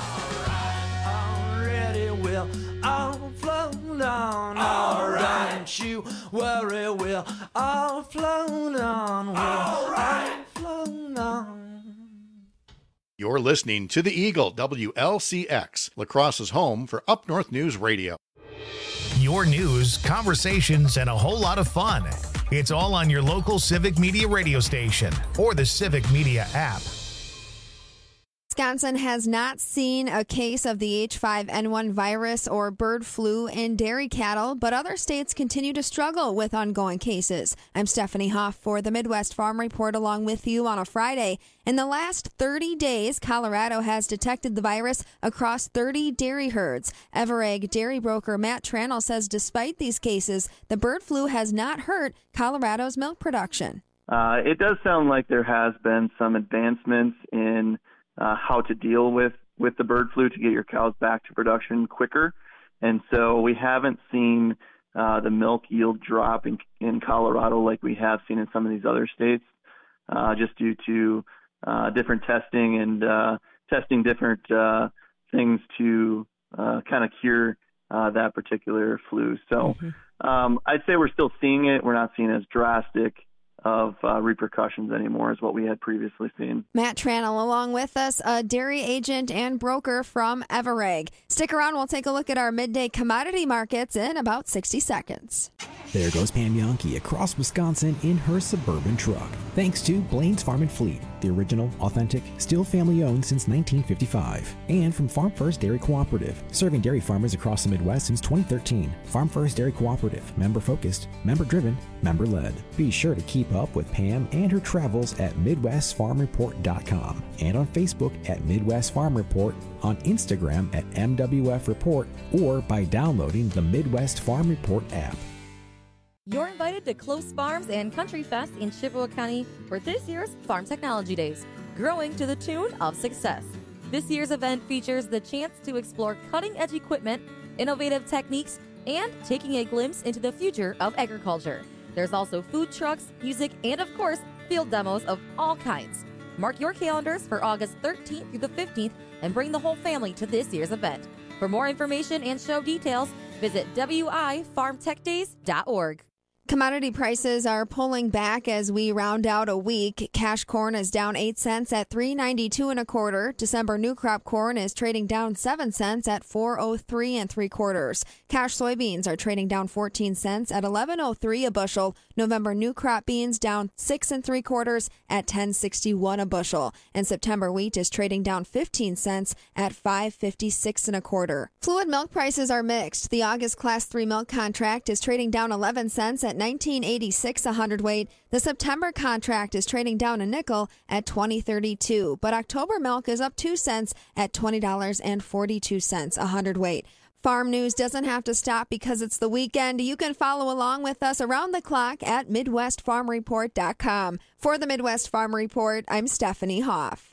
Already will all flow on. All right. Don't you worry, we'll all flow on. We'll all right. all flow on. You're listening to the Eagle, W L C X, La Crosse's home for Up North News Radio. Your news, conversations, and a whole lot of fun. It's all on your local Civic Media radio station or the Civic Media app. Wisconsin has not seen a case of the H five N one virus or bird flu in dairy cattle, but other states continue to struggle with ongoing cases. I'm Stephanie Hoff for the Midwest Farm Report along with you on a Friday. In the last thirty days, Colorado has detected the virus across thirty dairy herds. Everegg dairy broker Matt Tranel says despite these cases, the bird flu has not hurt Colorado's milk production. Uh, it does sound like there has been some advancements in Uh, how to deal with, with the bird flu to get your cows back to production quicker. And so we haven't seen uh, the milk yield drop in, in Colorado like we have seen in some of these other states, uh, just due to uh, different testing and uh, testing different uh, things to uh, kind of cure uh, that particular flu. So mm-hmm. um, I'd say we're still seeing it. We're not seeing it as drastic of uh, repercussions anymore as what we had previously seen. Matt Tranel along with us, a dairy agent and broker from Everegg. Stick around, we'll take a look at our midday commodity markets in about sixty seconds. There goes Pam Yonke across Wisconsin in her Suburban truck. Thanks to Blaine's Farm and Fleet, the original, authentic, still family-owned since nineteen fifty-five. And from Farm First Dairy Cooperative, serving dairy farmers across the Midwest since twenty thirteen. Farm First Dairy Cooperative, member-focused, member-driven, member-led. Be sure to keep up with Pam and her travels at Midwest Farm Report dot com and on Facebook at Midwest Farm Report, on Instagram at M W F Report, or by downloading the Midwest Farm Report app. You're invited to Close Farms and Country Fest in Chippewa County for this year's Farm Technology Days, growing to the tune of success. This year's event features the chance to explore cutting-edge equipment, innovative techniques, and taking a glimpse into the future of agriculture. There's also food trucks, music, and of course, field demos of all kinds. Mark your calendars for August thirteenth through the fifteenth and bring the whole family to this year's event. For more information and show details, visit W I farm tech days dot org. Commodity prices are pulling back as we round out a week. Cash corn is down eight cents at three ninety-two and a quarter. December new crop corn is trading down seven cents at four oh three and three quarters. Cash soybeans are trading down fourteen cents at eleven oh three a bushel. November new crop beans down six and three quarters at ten sixty-one a bushel. And September wheat is trading down fifteen cents at five fifty-six and a quarter. Fluid milk prices are mixed. The August class three milk contract is trading down eleven cents at nineteen eighty-six a hundredweight. The September contract is trading down a nickel at twenty thirty-two, but October milk is up two cents at twenty dollars and forty-two cents a hundredweight. Farm news doesn't have to stop because it's the weekend. You can follow along with us around the clock at Midwest Farm Report dot com. For the Midwest Farm Report, I'm Stephanie Hoff.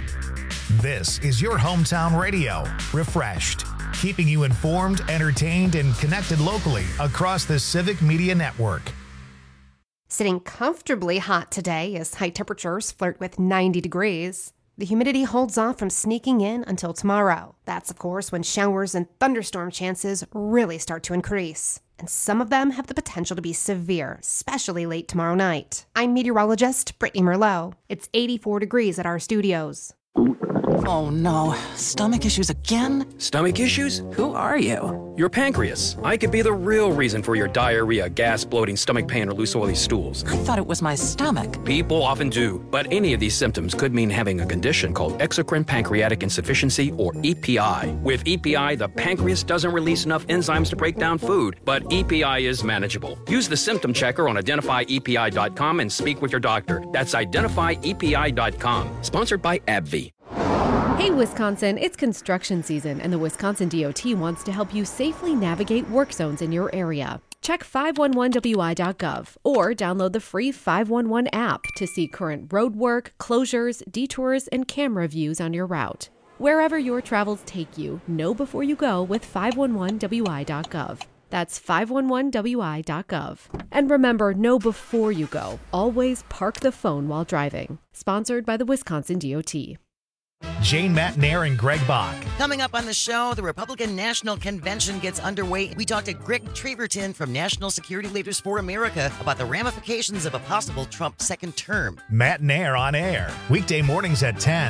This is your hometown radio, Refreshed, keeping you informed, entertained, and connected locally across the Civic Media Network. Sitting comfortably hot today as high temperatures flirt with ninety degrees. The humidity holds off from sneaking in until tomorrow. That's, of course, when showers and thunderstorm chances really start to increase. And some of them have the potential to be severe, especially late tomorrow night. I'm meteorologist Brittany Merlot. It's eighty-four degrees at our studios. Oh no, stomach issues again? Stomach issues? Who are you? Your pancreas. I could be the real reason for your diarrhea, gas, bloating, stomach pain, or loose oily stools. I thought it was my stomach. People often do, but any of these symptoms could mean having a condition called exocrine pancreatic insufficiency, or E P I. With E P I, the pancreas doesn't release enough enzymes to break down food, but E P I is manageable. Use the symptom checker on identify E P I dot com and speak with your doctor. That's identify E P I dot com. Sponsored by AbbVie. Hey Wisconsin, it's construction season and the Wisconsin D O T wants to help you safely navigate work zones in your area. Check five one one W I dot gov or download the free five one one app to see current road work, closures, detours, and camera views on your route. Wherever your travels take you, know before you go with five one one W I dot gov. That's five one one W I dot gov. And remember, know before you go. Always park the phone while driving. Sponsored by the Wisconsin D O T. Jane Matnair and Greg Bach. Coming up on the show, the Republican National Convention gets underway. We talked to Greg Treverton from National Security Leaders for America about the ramifications of a possible Trump second term. Matnair on air, weekday mornings at ten.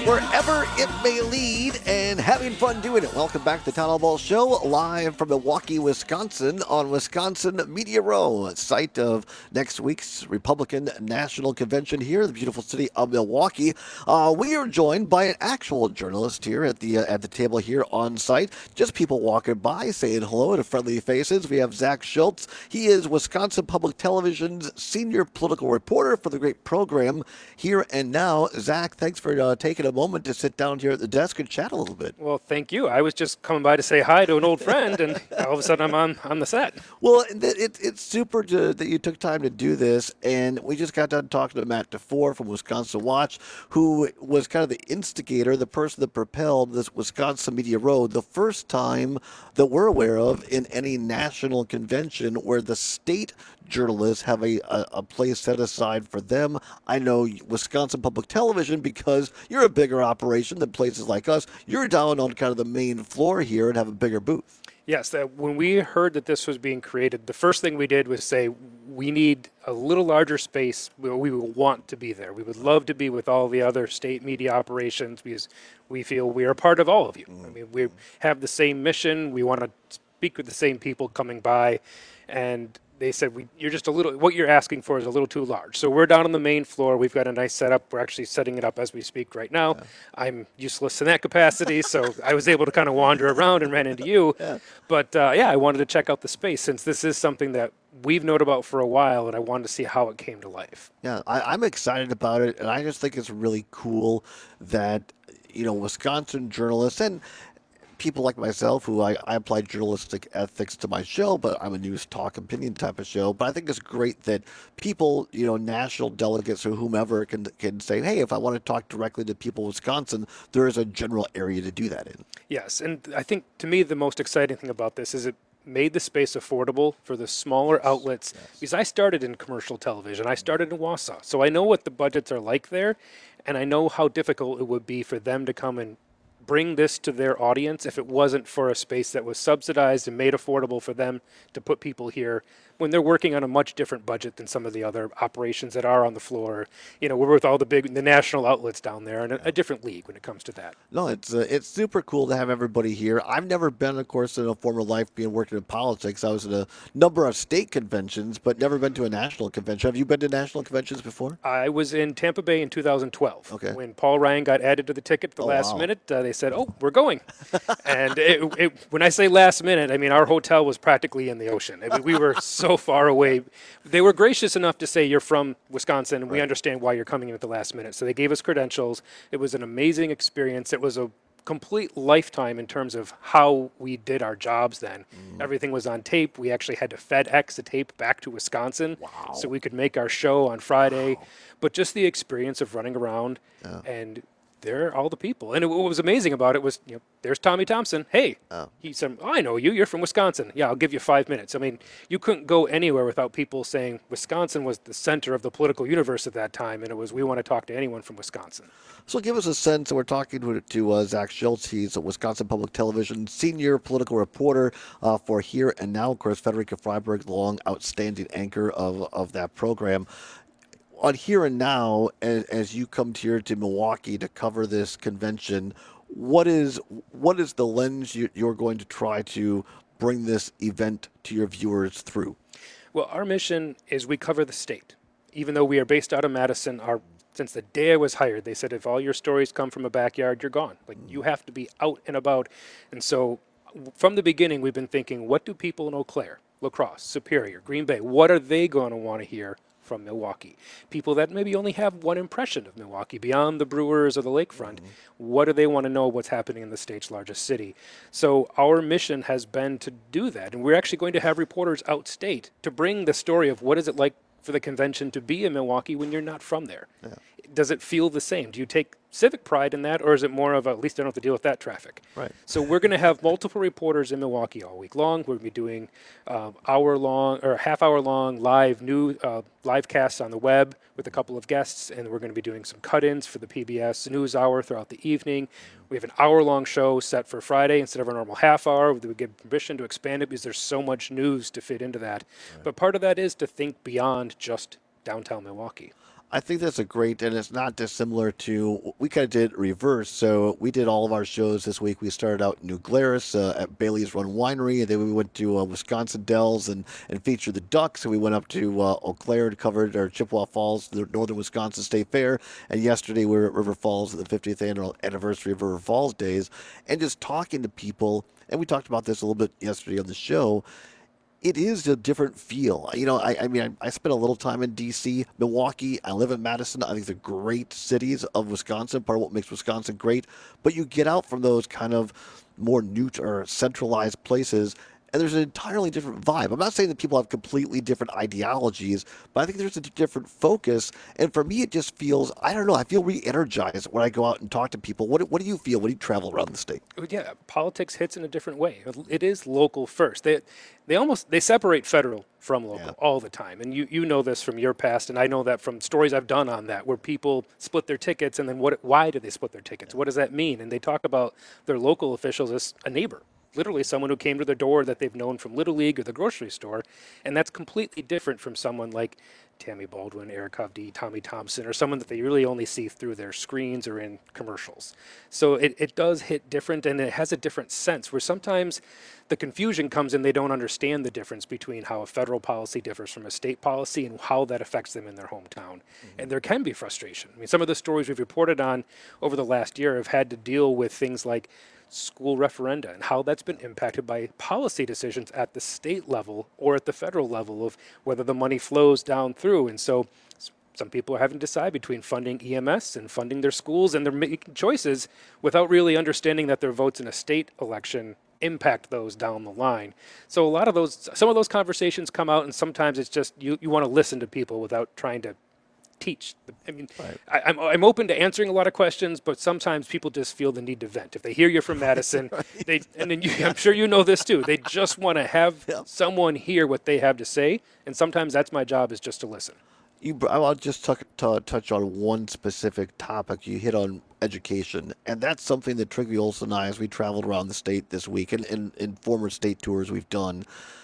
wherever it may lead, and having fun doing it. Welcome back to the Town Hall Ball Show, live from Milwaukee, Wisconsin, on Wisconsin Media Row, site of next week's Republican National Convention here in the beautiful city of Milwaukee. Uh, we are joined by an actual journalist here at the uh, at the table here on site. Just people walking by, saying hello to friendly faces. We have Zach Schultz. He is Wisconsin Public Television's senior political reporter for the great program Here and Now. Zach, thanks for uh, taking a moment to sit down here at the desk and chat a little bit. Well, thank you. I was just coming by to say hi to an old friend, and all of a sudden I'm on, on the set. Well, it, it, it's super to, that you took time to do this, and we just got done talking to Matt DeFore from Wisconsin Watch, who was kind of the instigator, the person that propelled this Wisconsin Media Row, the first time that we're aware of in any national convention where the state journalists have a, a, a place set aside for them. I know Wisconsin Public Television, because you're a bigger operation than places like us, you're down on kind of the main floor here and have a bigger booth. Yes, that when we heard that this was being created, the first thing we did was say, we need a little larger space where we would want to be there. We would love to be with all the other state media operations because we feel we are part of all of you. I mean, we have the same mission. We want to speak with the same people coming by, and they said, we, you're just a little, what you're asking for is a little too large. So we're down on the main floor. We've got a nice setup. We're actually setting it up as we speak right now. Yeah. I'm useless in that capacity, so I was able to kind of wander around and ran into you. Yeah. But uh, yeah, I wanted to check out the space since this is something that we've known about for a while, and I wanted to see how it came to life. Yeah, I, I'm excited about it, and I just think it's really cool that, you know, Wisconsin journalists and people like myself, who I, I apply journalistic ethics to my show, but I'm a news talk opinion type of show. But I think it's great that people, you know, national delegates or whomever can can say, hey, if I want to talk directly to people in Wisconsin, there is a general area to do that in. Yes, and I think to me the most exciting thing about this is it made the space affordable for the smaller outlets. Yes. Because I started in commercial television. I started in Wausau. So I know what the budgets are like there, and I know how difficult it would be for them to come and bring this to their audience if it wasn't for a space that was subsidized and made affordable for them to put people here when they're working on a much different budget than some of the other operations that are on the floor. You know, we're with all the big, the national outlets down there, and a, a different league when it comes to that. No, it's uh, it's super cool to have everybody here. I've never been, of course, in a former life being working in politics. I was at a number of state conventions, but never been to a national convention. Have you been to national conventions before? I was in Tampa Bay in two thousand twelve. Okay. When Paul Ryan got added to the ticket at the oh, last wow. minute, uh, they said, oh, we're going. and it, it, when I say last minute, I mean our hotel was practically in the ocean. I mean, we were so far away. They were gracious enough to say, you're from Wisconsin, and right. we understand why you're coming in at the last minute. So they gave us credentials. It was an amazing experience. It was a complete lifetime in terms of how we did our jobs then. Mm. Everything was on tape. We actually had to FedEx the tape back to Wisconsin wow. so we could make our show on Friday. Wow. But just the experience of running around yeah. and there are all the people. And it, what was amazing about it was, you know, there's Tommy Thompson. Hey, oh. he said, oh, I know you. You're from Wisconsin. Yeah, I'll give you five minutes. I mean, you couldn't go anywhere without people saying Wisconsin was the center of the political universe at that time, and it was, we want to talk to anyone from Wisconsin. So give us a sense, and we're talking to, to uh, Zach Schultz. He's a Wisconsin Public Television senior political reporter uh, for Here and Now. Of course, Frederica Freiberg, the long outstanding anchor of, of that program. On Here and Now, as, as you come here to Milwaukee to cover this convention, what is what is the lens you, you're going to try to bring this event to your viewers through? Well, our mission is we cover the state. Even though we are based out of Madison, our since the day I was hired, they said if all your stories come from a backyard, you're gone. Like you have to be out and about. And so from the beginning, we've been thinking, what do people in Eau Claire, La Crosse, Superior, Green Bay, what are they going to want to hear from Milwaukee? People that maybe only have one impression of Milwaukee beyond the Brewers or the lakefront. Mm-hmm. What do they want to know what's happening in the state's largest city? So our mission has been to do that. And we're actually going to have reporters outstate to bring the story of what is it like for the convention to be in Milwaukee when you're not from there. Yeah. Does it feel the same? Do you take civic pride in that, or is it more of a, at least I don't have to deal with that traffic? Right. So we're going to have multiple reporters in Milwaukee all week long. We're going to be doing uh, hour-long or half-hour-long live new uh, live casts on the web with a couple of guests, and we're going to be doing some cut-ins for the P B S News Hour throughout the evening. We have an hour-long show set for Friday instead of our normal half-hour. We give permission to expand it because there's so much news to fit into that. Right. But part of that is to think beyond just downtown Milwaukee. I think that's a great, and it's not dissimilar to, we kind of did it reverse. So we did all of our shows this week. We started out in New Glarus uh, at Bailey's Run Winery, and then we went to uh, Wisconsin Dells and, and featured the Ducks. And we went up to uh, Eau Claire and covered our Chippewa Falls, the Northern Wisconsin State Fair. And yesterday we were at River Falls at the fiftieth anniversary of River Falls Days, and just talking to people. And we talked about this a little bit yesterday on the show. It is a different feel. You know, I, I mean, I, I spent a little time in D C, Milwaukee. I live in Madison. I think they're great cities of Wisconsin, part of what makes Wisconsin great. But you get out from those kind of more neut or centralized places, and there's an entirely different vibe. I'm not saying that people have completely different ideologies, but I think there's a different focus. And for me, it just feels, I don't know, I feel re-energized when I go out and talk to people. What, what do you feel when you travel around the state? Yeah, politics hits in a different way. It is local first. They they almost, they separate federal from local yeah. all the time. And you, you know this from your past, and I know that from stories I've done on that, where people split their tickets, and then what? why do they split their tickets? Yeah. What does that mean? And they talk about their local officials as a neighbor. Literally someone who came to their door that they've known from Little League or the grocery store. And that's completely different from someone like Tammy Baldwin, Eric Hovde, Tommy Thompson, or someone that they really only see through their screens or in commercials. So it, it does hit different, and it has a different sense where sometimes the confusion comes in. They don't understand the difference between how a federal policy differs from a state policy and how that affects them in their hometown. Mm-hmm. And there can be frustration. I mean, some of the stories we've reported on over the last year have had to deal with things like school referenda and how that's been impacted by policy decisions at the state level or at the federal level of whether the money flows down through. And so some people are having to decide between funding E M S and funding their schools, and they're making choices without really understanding that their votes in a state election impact those down the line. So a lot of those, some of those conversations come out, and sometimes it's just you, you want to listen to people without trying to teach. I mean, right. I, I'm I'm open to answering a lot of questions, but sometimes people just feel the need to vent. If they hear you're from Madison, right. they and then you, I'm sure you know this too. They just want to have yep. someone hear what they have to say, and sometimes that's my job, is just to listen. You, I'll just t- t- touch on one specific topic. You hit on education, and that's something that Trygve Olsen and I, as we traveled around the state this week, and in, in former state tours we've done.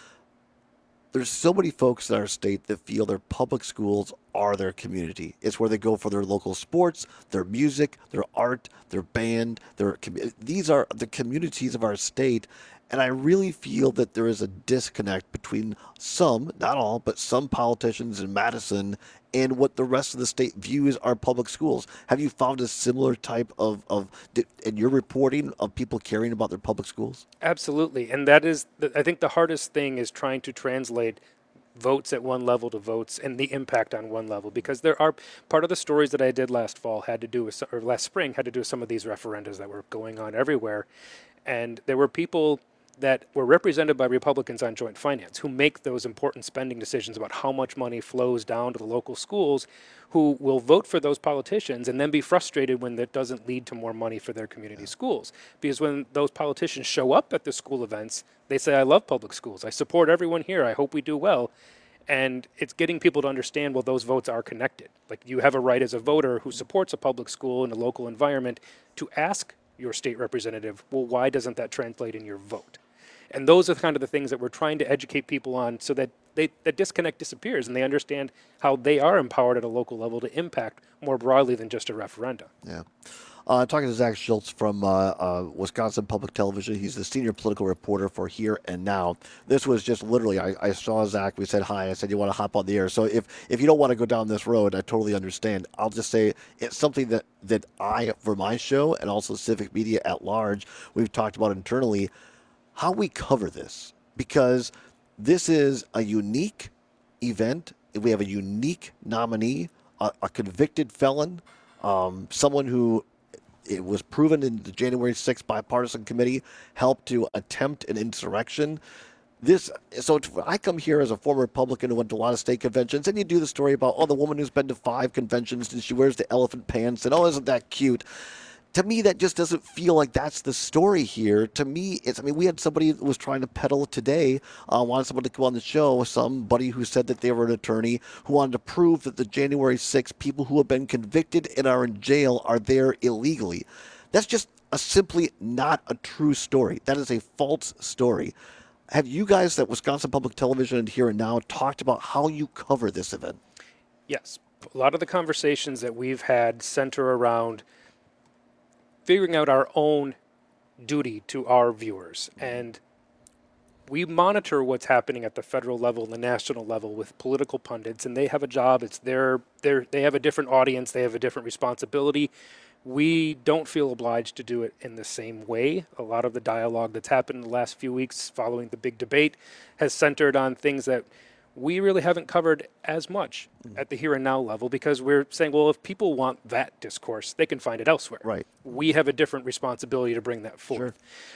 There's so many folks in our state that feel their public schools are their community. It's where they go for their local sports, their music, their art, their band. Their these are the communities of our state. And I really feel that there is a disconnect between some, not all, but some politicians in Madison and what the rest of the state views our public schools. Have you found a similar type of, of in your reporting of people caring about their public schools? Absolutely. And that is, the, I think the hardest thing is trying to translate votes at one level to votes and the impact on one level, because there are part of the stories that I did last fall had to do with, or last spring had to do with some of these referendums that were going on everywhere. And there were people that were represented by Republicans on Joint Finance who make those important spending decisions about how much money flows down to the local schools, who will vote for those politicians and then be frustrated when that doesn't lead to more money for their community schools. Because when those politicians show up at the school events, they say, I love public schools. I support everyone here. I hope we do well. And it's getting people to understand, well, those votes are connected. Like, you have a right as a voter who supports a public school in a local environment to ask your state representative, well, why doesn't that translate in your vote? And those are kind of the things that we're trying to educate people on, so that they, that disconnect disappears and they understand how they are empowered at a local level to impact more broadly than just a referenda. Yeah. Uh, talking to Zach Schultz from uh, uh, Wisconsin Public Television. He's the senior political reporter for Here and Now. This was just literally, I, I saw Zach, we said hi, I said, you want to hop on the air? So if, if you don't want to go down this road, I totally understand. I'll just say it's something that, that I, for my show, and also Civic Media at large, we've talked about internally, how we cover this, because this is a unique event. We have a unique nominee, a, a convicted felon, um, someone who it was proven in the January sixth bipartisan committee helped to attempt an insurrection. This, so I come here as a former Republican who went to a lot of state conventions, and you do the story about, oh, the woman who's been to five conventions and she wears the elephant pants, and oh, isn't that cute? To me, that just doesn't feel like that's the story here. To me, it's, I mean, we had somebody that was trying to peddle today, uh, wanted someone to come on the show, somebody who said that they were an attorney, who wanted to prove that the January sixth people who have been convicted and are in jail are there illegally. That's just a simply not a true story. That is a false story. Have you guys at Wisconsin Public Television and Here and Now talked about how you cover this event? Yes. A lot of the conversations that we've had center around figuring out our own duty to our viewers. And we monitor what's happening at the federal level and the national level with political pundits, and they have a job. It's their, their, they have a different audience. They have a different responsibility. We don't feel obliged to do it in the same way. A lot of the dialogue that's happened in the last few weeks following the big debate has centered on things that we really haven't covered as much mm. at the here and now level, because we're saying, well, if people want that discourse, they can find it elsewhere. Right. We have a different responsibility to bring that forth. Sure.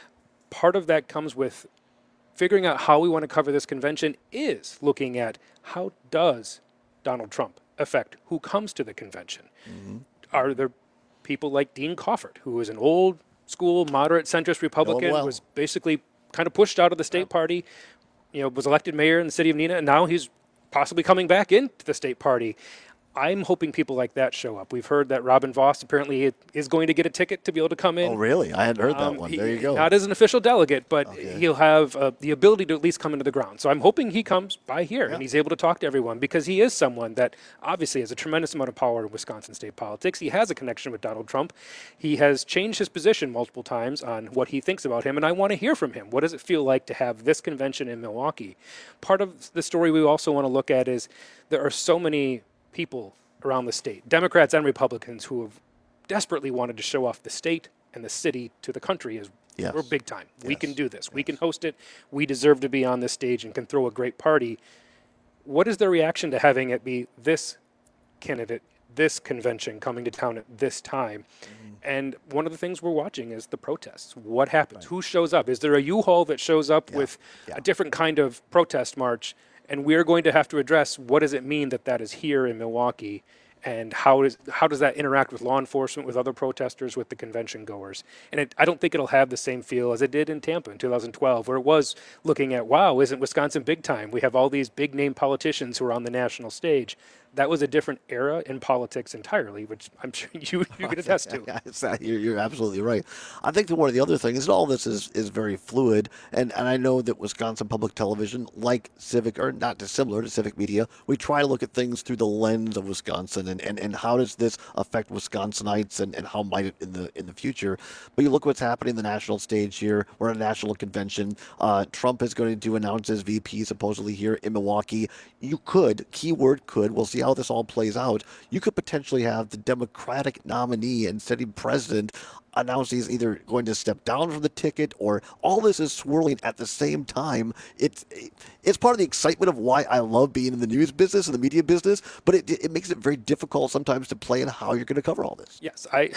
Part of that comes with figuring out how we want to cover this convention is looking at how does Donald Trump affect who comes to the convention. Mm-hmm. Are there people like Dean Coffert, who is an old school moderate centrist Republican, well. was basically kind of pushed out of the state yeah. party, you know, was elected mayor in the city of Neenah, and now he's possibly coming back into the state party. I'm hoping people like that show up. We've heard that Robin Voss apparently is going to get a ticket to be able to come in. Oh, really? I hadn't heard that Um, one. he- There you go. Not as an official delegate, but Okay. he'll have uh, the ability to at least come into the ground. So I'm hoping he comes by here and he's able to talk to everyone, because he is someone that obviously has a tremendous amount of power in Wisconsin state politics. He has a connection with Donald Trump. He has changed his position multiple times on what he thinks about him, and I want to hear from him. What does it feel like to have this convention in Milwaukee? Part of the story we also want to look at is there are so many people around the state, Democrats and Republicans, who have desperately wanted to show off the state and the city to the country as Yes. we're big time. We Yes. can do this. We can host it. We deserve to be on this stage and can throw a great party. What is their reaction to having it be this candidate, this convention coming to town at this time? Mm-hmm. And one of the things we're watching is the protests. What happens? Right. Who shows up? Is there a U-Haul that shows up yeah. with yeah. a different kind of protest march? And we're going to have to address, what does it mean that that is here in Milwaukee, and how is how does that interact with law enforcement, with other protesters, with the convention goers? And it, I don't think it'll have the same feel as it did in Tampa in two thousand twelve, where it was looking at, wow, isn't Wisconsin big time? We have all these big name politicians who are on the national stage. That was a different era in politics entirely, which I'm sure you, you can attest to. Yeah, it's that, you're, you're absolutely right. I think that one of the other things is all this is, is very fluid, and, and I know that Wisconsin Public Television, like Civic, or not dissimilar to Civic Media, we try to look at things through the lens of Wisconsin, and, and, and how does this affect Wisconsinites, and, and how might it in the in the future. But you look what's happening in the national stage here. We're at a national convention. Uh, Trump is going to announce his V P supposedly here in Milwaukee. You could, keyword could, we'll see how this all plays out, you could potentially have the Democratic nominee and sitting president announce he's either going to step down from the ticket, or all this is swirling at the same time. It's it's part of the excitement of why I love being in the news business and the media business, but it it makes it very difficult sometimes to plan how you're going to cover all this. Yes, I.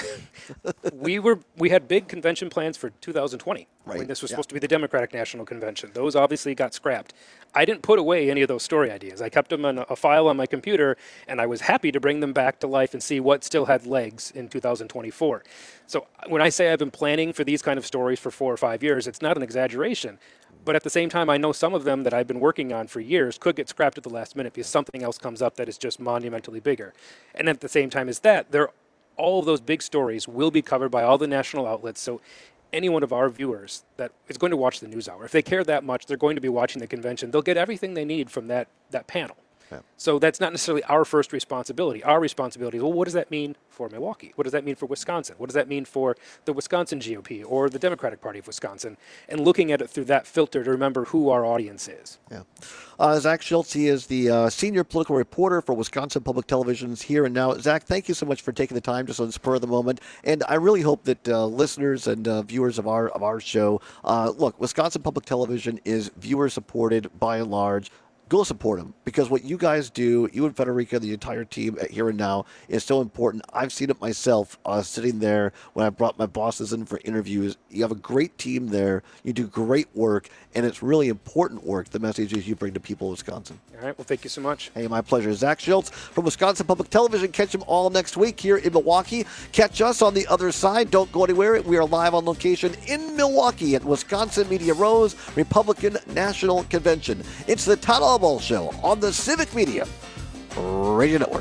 we were we had big convention plans for two thousand twenty. Right. When this was Yeah. supposed to be the Democratic National Convention. Those obviously got scrapped. I didn't put away any of those story ideas. I kept them in a, a file on my computer, and I was happy to bring them back to life and see what still had legs in two thousand twenty-four. So when I say I've been planning for these kind of stories for four or five years, it's not an exaggeration. But at the same time, I know some of them that I've been working on for years could get scrapped at the last minute because something else comes up that is just monumentally bigger. And at the same time as that, there, all of those big stories will be covered by all the national outlets. So any one of our viewers that is going to watch the NewsHour, if they care that much, they're going to be watching the convention. They'll get everything they need from that, that panel. Yeah. So that's not necessarily our first responsibility. Our responsibility is, well, what does that mean for Milwaukee? What does that mean for Wisconsin? What does that mean for the Wisconsin G O P or the Democratic Party of Wisconsin? And looking at it through that filter to remember who our audience is. Yeah. Uh, Zach Schultz, he is the uh, senior political reporter for Wisconsin Public Television's Here and Now. Zach, thank you so much for taking the time just on the spur of the moment. And I really hope that uh, listeners and uh, viewers of our of our show, uh, look, Wisconsin Public Television is viewer supported by and large. Go support them, because what you guys do, you and Federica, the entire team at Here and Now, is so important. I've seen it myself uh, sitting there when I brought my bosses in for interviews. You have a great team there. You do great work, and it's really important work, the messages you bring to people in Wisconsin. All right. Well, thank you so much. Hey, my pleasure. Zach Schultz from Wisconsin Public Television. Catch them all next week here in Milwaukee. Catch us on the other side. Don't go anywhere. We are live on location in Milwaukee at Wisconsin Media Rose Republican National Convention. It's the Todd Albaugh Show on the Civic Media Radio Network.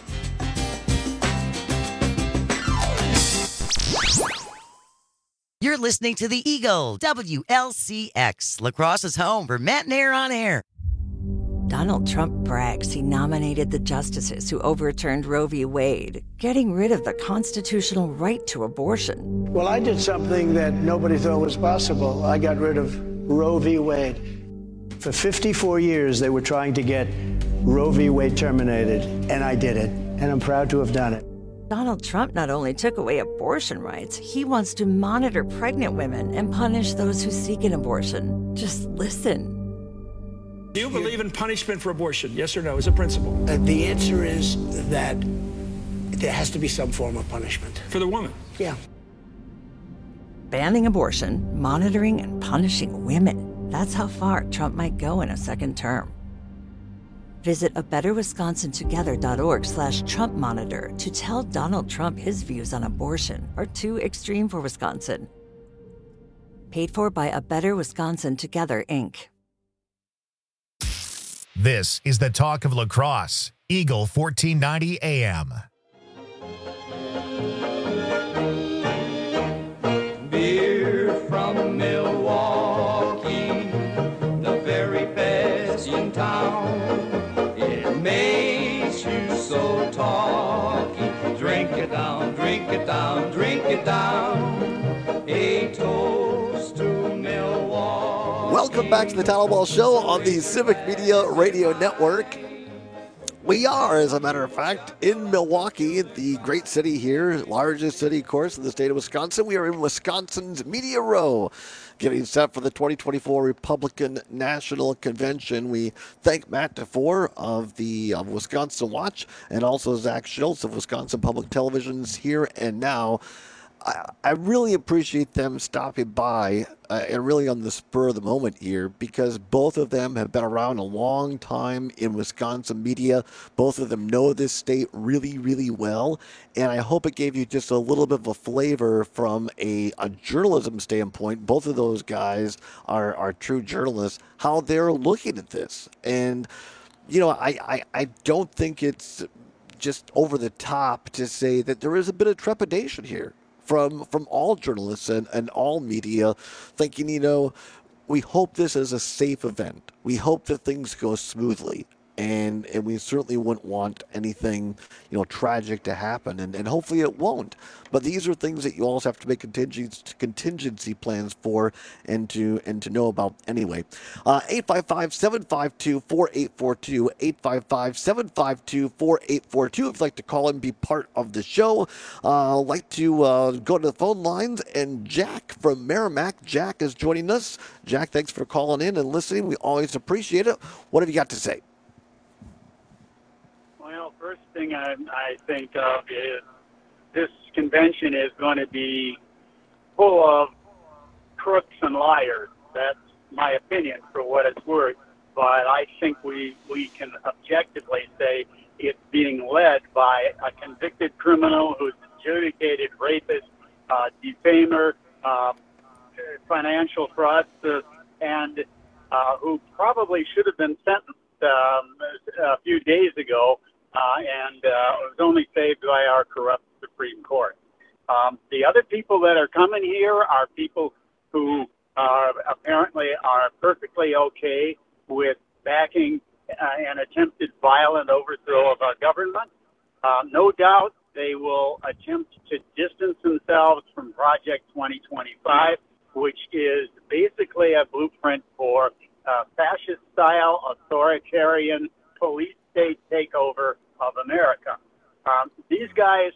You're listening to the Eagle, W L C X, La Crosse's home for Matt and Air on Air. Donald Trump brags he nominated the justices who overturned Roe v. Wade, getting rid of the constitutional right to abortion. Well, I did something that nobody thought was possible. I got rid of Roe v. Wade. For fifty-four years, they were trying to get Roe v. Wade terminated, and I did it, and I'm proud to have done it. Donald Trump not only took away abortion rights, he wants to monitor pregnant women and punish those who seek an abortion. Just listen. Do you believe in punishment for abortion? Yes or no, as a principle? Uh, the answer is that there has to be some form of punishment. For the woman? Yeah. Banning abortion, monitoring and punishing women. That's how far Trump might go in a second term. Visit a better wisconsin together dot org slash Trump monitor to tell Donald Trump his views on abortion are too extreme for Wisconsin. Paid for by A Better Wisconsin Together, Incorporated. This is the talk of La Crosse, Eagle fourteen ninety A M. Beer from Milwaukee, the very best in town. It makes you so talky. Drink it down, drink it down, drink it down. A toast to Milwaukee. Welcome back to the Tattle Ball Show on the Civic Media Radio Network. We are, as a matter of fact, in Milwaukee, the great city here, largest city, of course, in the state of Wisconsin. We are in Wisconsin's Media Row, getting set for the twenty twenty-four Republican National Convention. We thank Matt DeFore of the of Wisconsin Watch and also Zach Schultz of Wisconsin Public Television's Here and Now. I, I really appreciate them stopping by uh, and really on the spur of the moment here, because both of them have been around a long time in Wisconsin media. Both of them know this state really, really well. And I hope it gave you just a little bit of a flavor from a, a journalism standpoint. Both of those guys are, are true journalists, how they're looking at this. And, you know, I, I, I don't think it's just over the top to say that there is a bit of trepidation here from from all journalists and, and all media, thinking, you know, we hope this is a safe event. We hope that things go smoothly. And and we certainly wouldn't want anything, you know, tragic to happen. And, and hopefully it won't. But these are things that you also have to make contingency, contingency plans for and to and to know about anyway. Uh, eight five five, seven five two, four eight four two, eight five five, seven five two, four eight four two. If you'd like to call and be part of the show, uh, I'd like to uh, go to the phone lines. And Jack from Merrimack, Jack is joining us. Jack, thanks for calling in and listening. We always appreciate it. What have you got to say? Well, first thing I, I think of is this convention is going to be full of crooks and liars. That's my opinion, for what it's worth. But I think we, we can objectively say it's being led by a convicted criminal who's adjudicated rapist, uh, defamer, um, financial fraudster, and uh, who probably should have been sentenced um, a few days ago. Uh, and uh, it was only saved by our corrupt Supreme Court. Um, the other people that are coming here are people who are apparently are perfectly okay with backing uh, an attempted violent overthrow of our government. Uh, no doubt they will attempt to distance themselves from Project twenty twenty-five, which is basically a blueprint for uh, fascist-style authoritarian police state takeover of America. Um, these guys,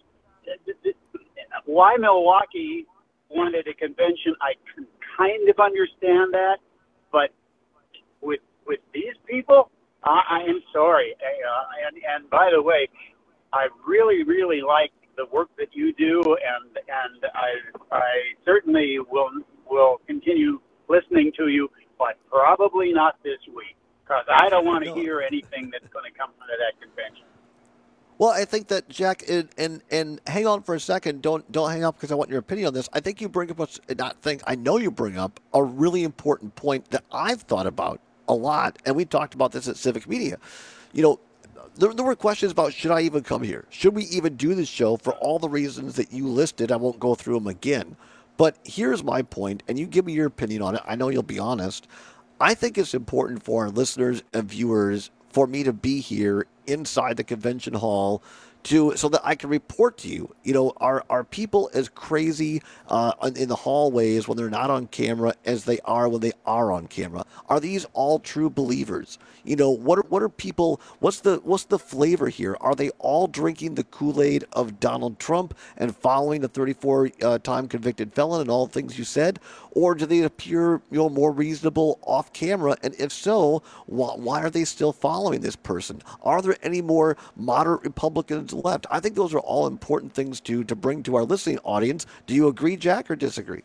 why Milwaukee wanted a convention, I can kind of understand that, but with with these people, I, I am sorry. Uh, and, and by the way, I really, really like the work that you do, and and I I certainly will will continue listening to you, but probably not this week, because I don't want to hear anything that's going to come out of that convention. Well, I think that, Jack, and, and and hang on for a second. Don't don't hang up, because I want your opinion on this. I think you bring up, a, not think, I know you bring up a really important point that I've thought about a lot, and we talked about this at Civic Media. You know, there, there were questions about, should I even come here? Should we even do this show for all the reasons that you listed? I won't go through them again. But here's my point, and you give me your opinion on it. I know you'll be honest. I think it's important for our listeners and viewers for me to be here inside the convention hall to so that I can report to you. You know, are are people as crazy uh, in the hallways when they're not on camera as they are when they are on camera? Are these all true believers? You know, what are, what are people? What's the what's the flavor here? Are they all drinking the Kool-Aid of Donald Trump and following the thirty-four uh, time convicted felon and all the things you said, or do they appear, you know, more reasonable off camera? And if so, why, why are they still following this person? Are there any more moderate Republicans left? I think those are all important things to to bring to our listening audience. Do you agree, Jack, or disagree?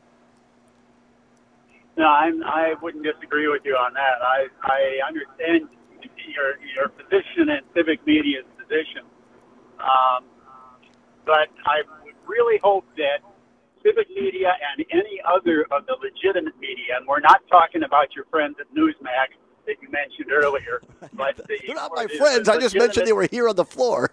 No, I'm, I wouldn't disagree with you on that. I, I understand your your position and civic media's position, um, but I would really hope that civic media and any other of the legitimate media, and we're not talking about your friends at Newsmax that you mentioned earlier, but the, they're not my friends. I just mentioned they were here on the floor.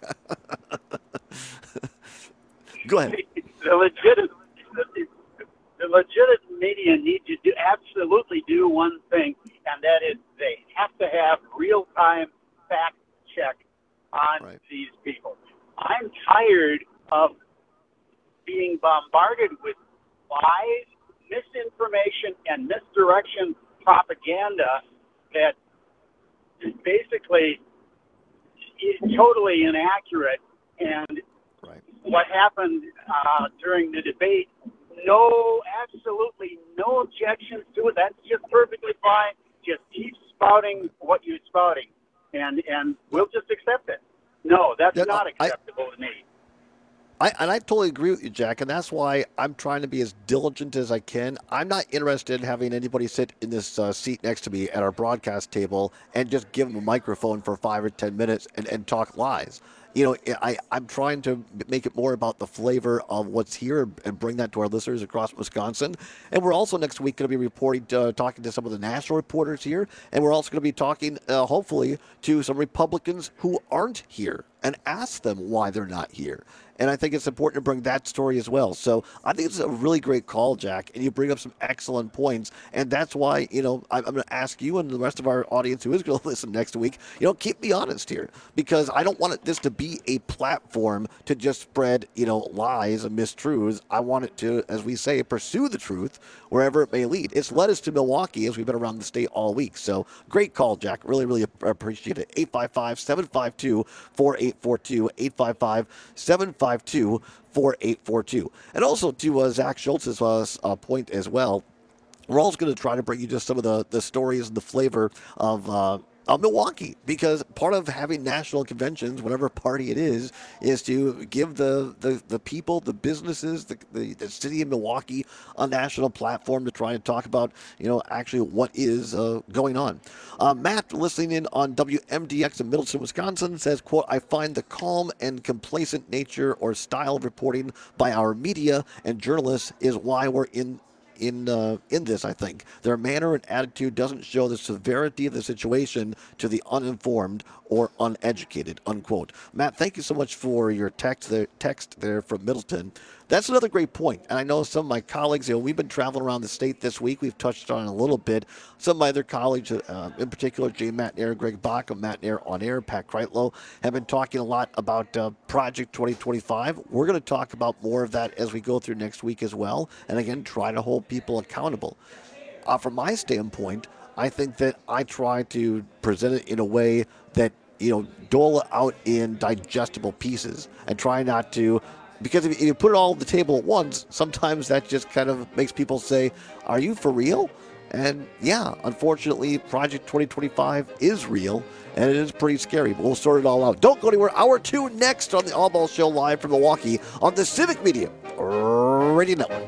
Go ahead. The legitimate. The, The legitimate media need to do, absolutely do one thing, and that is they have to have real-time fact check on right. these people. I'm tired of being bombarded with lies, misinformation, and misdirection propaganda that is basically totally inaccurate. And right. what happened uh, during the debate, no, absolutely no objections to it. That's just perfectly fine. Just keep spouting what you're spouting, and and we'll just accept it. No, that's yeah, not I, acceptable to me. I, and I totally agree with you, Jack, and that's why I'm trying to be as diligent as I can. I'm not interested in having anybody sit in this uh, seat next to me at our broadcast table and just give them a microphone for five or ten minutes and, and talk lies. You know, I, I'm trying to make it more about the flavor of what's here and bring that to our listeners across Wisconsin. And we're also next week going to be reporting, uh, talking to some of the national reporters here. And we're also going to be talking, uh, hopefully, to some Republicans who aren't here and ask them why they're not here. And I think it's important to bring that story as well. So I think it's a really great call, Jack, and you bring up some excellent points. And that's why, you know, I'm going to ask you and the rest of our audience who is going to listen next week, you know, keep me honest here, because I don't want this to be a platform to just spread, you know, lies and mistruths. I want it to, as we say, pursue the truth wherever it may lead. It's led us to Milwaukee as we've been around the state all week. So great call, Jack. Really, really appreciate it. eight five five, seven five two, four eight four two, eight five five, seven five two, four eight four two. And also to uh, Zach Schultz's uh, uh, point as well, we're also going to try to bring you just some of the, the stories and the flavor of uh, Uh, Milwaukee, because part of having national conventions, whatever party it is, is to give the, the, the people, the businesses, the, the, the city of Milwaukee a national platform to try and talk about, you know, actually what is uh, going on. Uh, Matt, listening in on W M D X in Middleton, Wisconsin, says, quote, I find the calm and complacent nature or style of reporting by our media and journalists is why we're in in uh, in this, I think. Their manner and attitude doesn't show the severity of the situation to the uninformed or uneducated, unquote. Matt, thank you so much for your text there, text there from Middleton. That's another great point. And I know some of my colleagues, you know, we've been traveling around the state this week. We've touched on it a little bit. Some of my other colleagues, uh, in particular, Jay Matnair, Greg Bach of Matnair On Air, Pat Kreitlow, have been talking a lot about uh, Project twenty twenty-five. We're going to talk about more of that as we go through next week as well. And again, try to hold people accountable. Uh, from my standpoint, I think that I try to present it in a way that, you know, dole it out in digestible pieces and try not to, because if you put it all on the table at once, sometimes that just kind of makes people say, are you for real? And yeah, unfortunately, Project twenty twenty-five is real, and it is pretty scary, but we'll sort it all out. Don't go anywhere. Hour two next on the All Ball Show live from Milwaukee on the Civic Media Radio Network.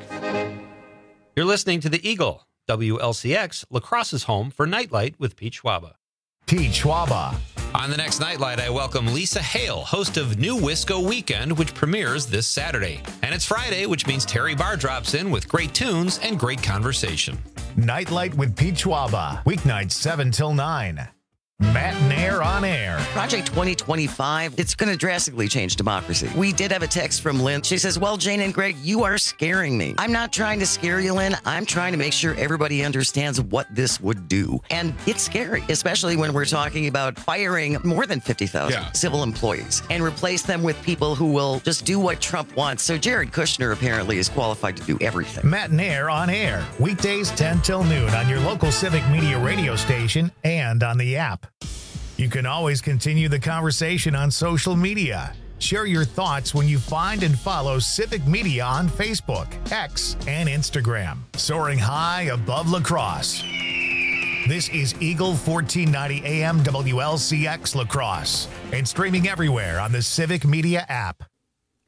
You're listening to The Eagle, W L C X, La Crosse's home for Nightlight with Pete Schwaba. Pete Schwaba. On the next Nightlight, I welcome Lisa Hale, host of New Wisco Weekend, which premieres this Saturday. And it's Friday, which means Terry Barr drops in with great tunes and great conversation. Nightlight with Pete Schwaba. Weeknights seven till nine. Matt Nair on air. Project twenty twenty-five, it's going to drastically change democracy. We did have a text from Lynn. She says, well, Jane and Greg, you are scaring me. I'm not trying to scare you, Lynn. I'm trying to make sure everybody understands what this would do. And it's scary, especially when we're talking about firing more than fifty thousand Yeah. civil employees and replace them with people who will just do what Trump wants. So Jared Kushner apparently is qualified to do everything. Matt Nair on air. Weekdays ten till noon on your local Civic Media radio station and on the app. You can always continue the conversation on social media. Share your thoughts when you find and follow Civic Media on Facebook, X, and Instagram. Soaring high above La Crosse. This is Eagle fourteen ninety A M W L C X La Crosse and streaming everywhere on the Civic Media app.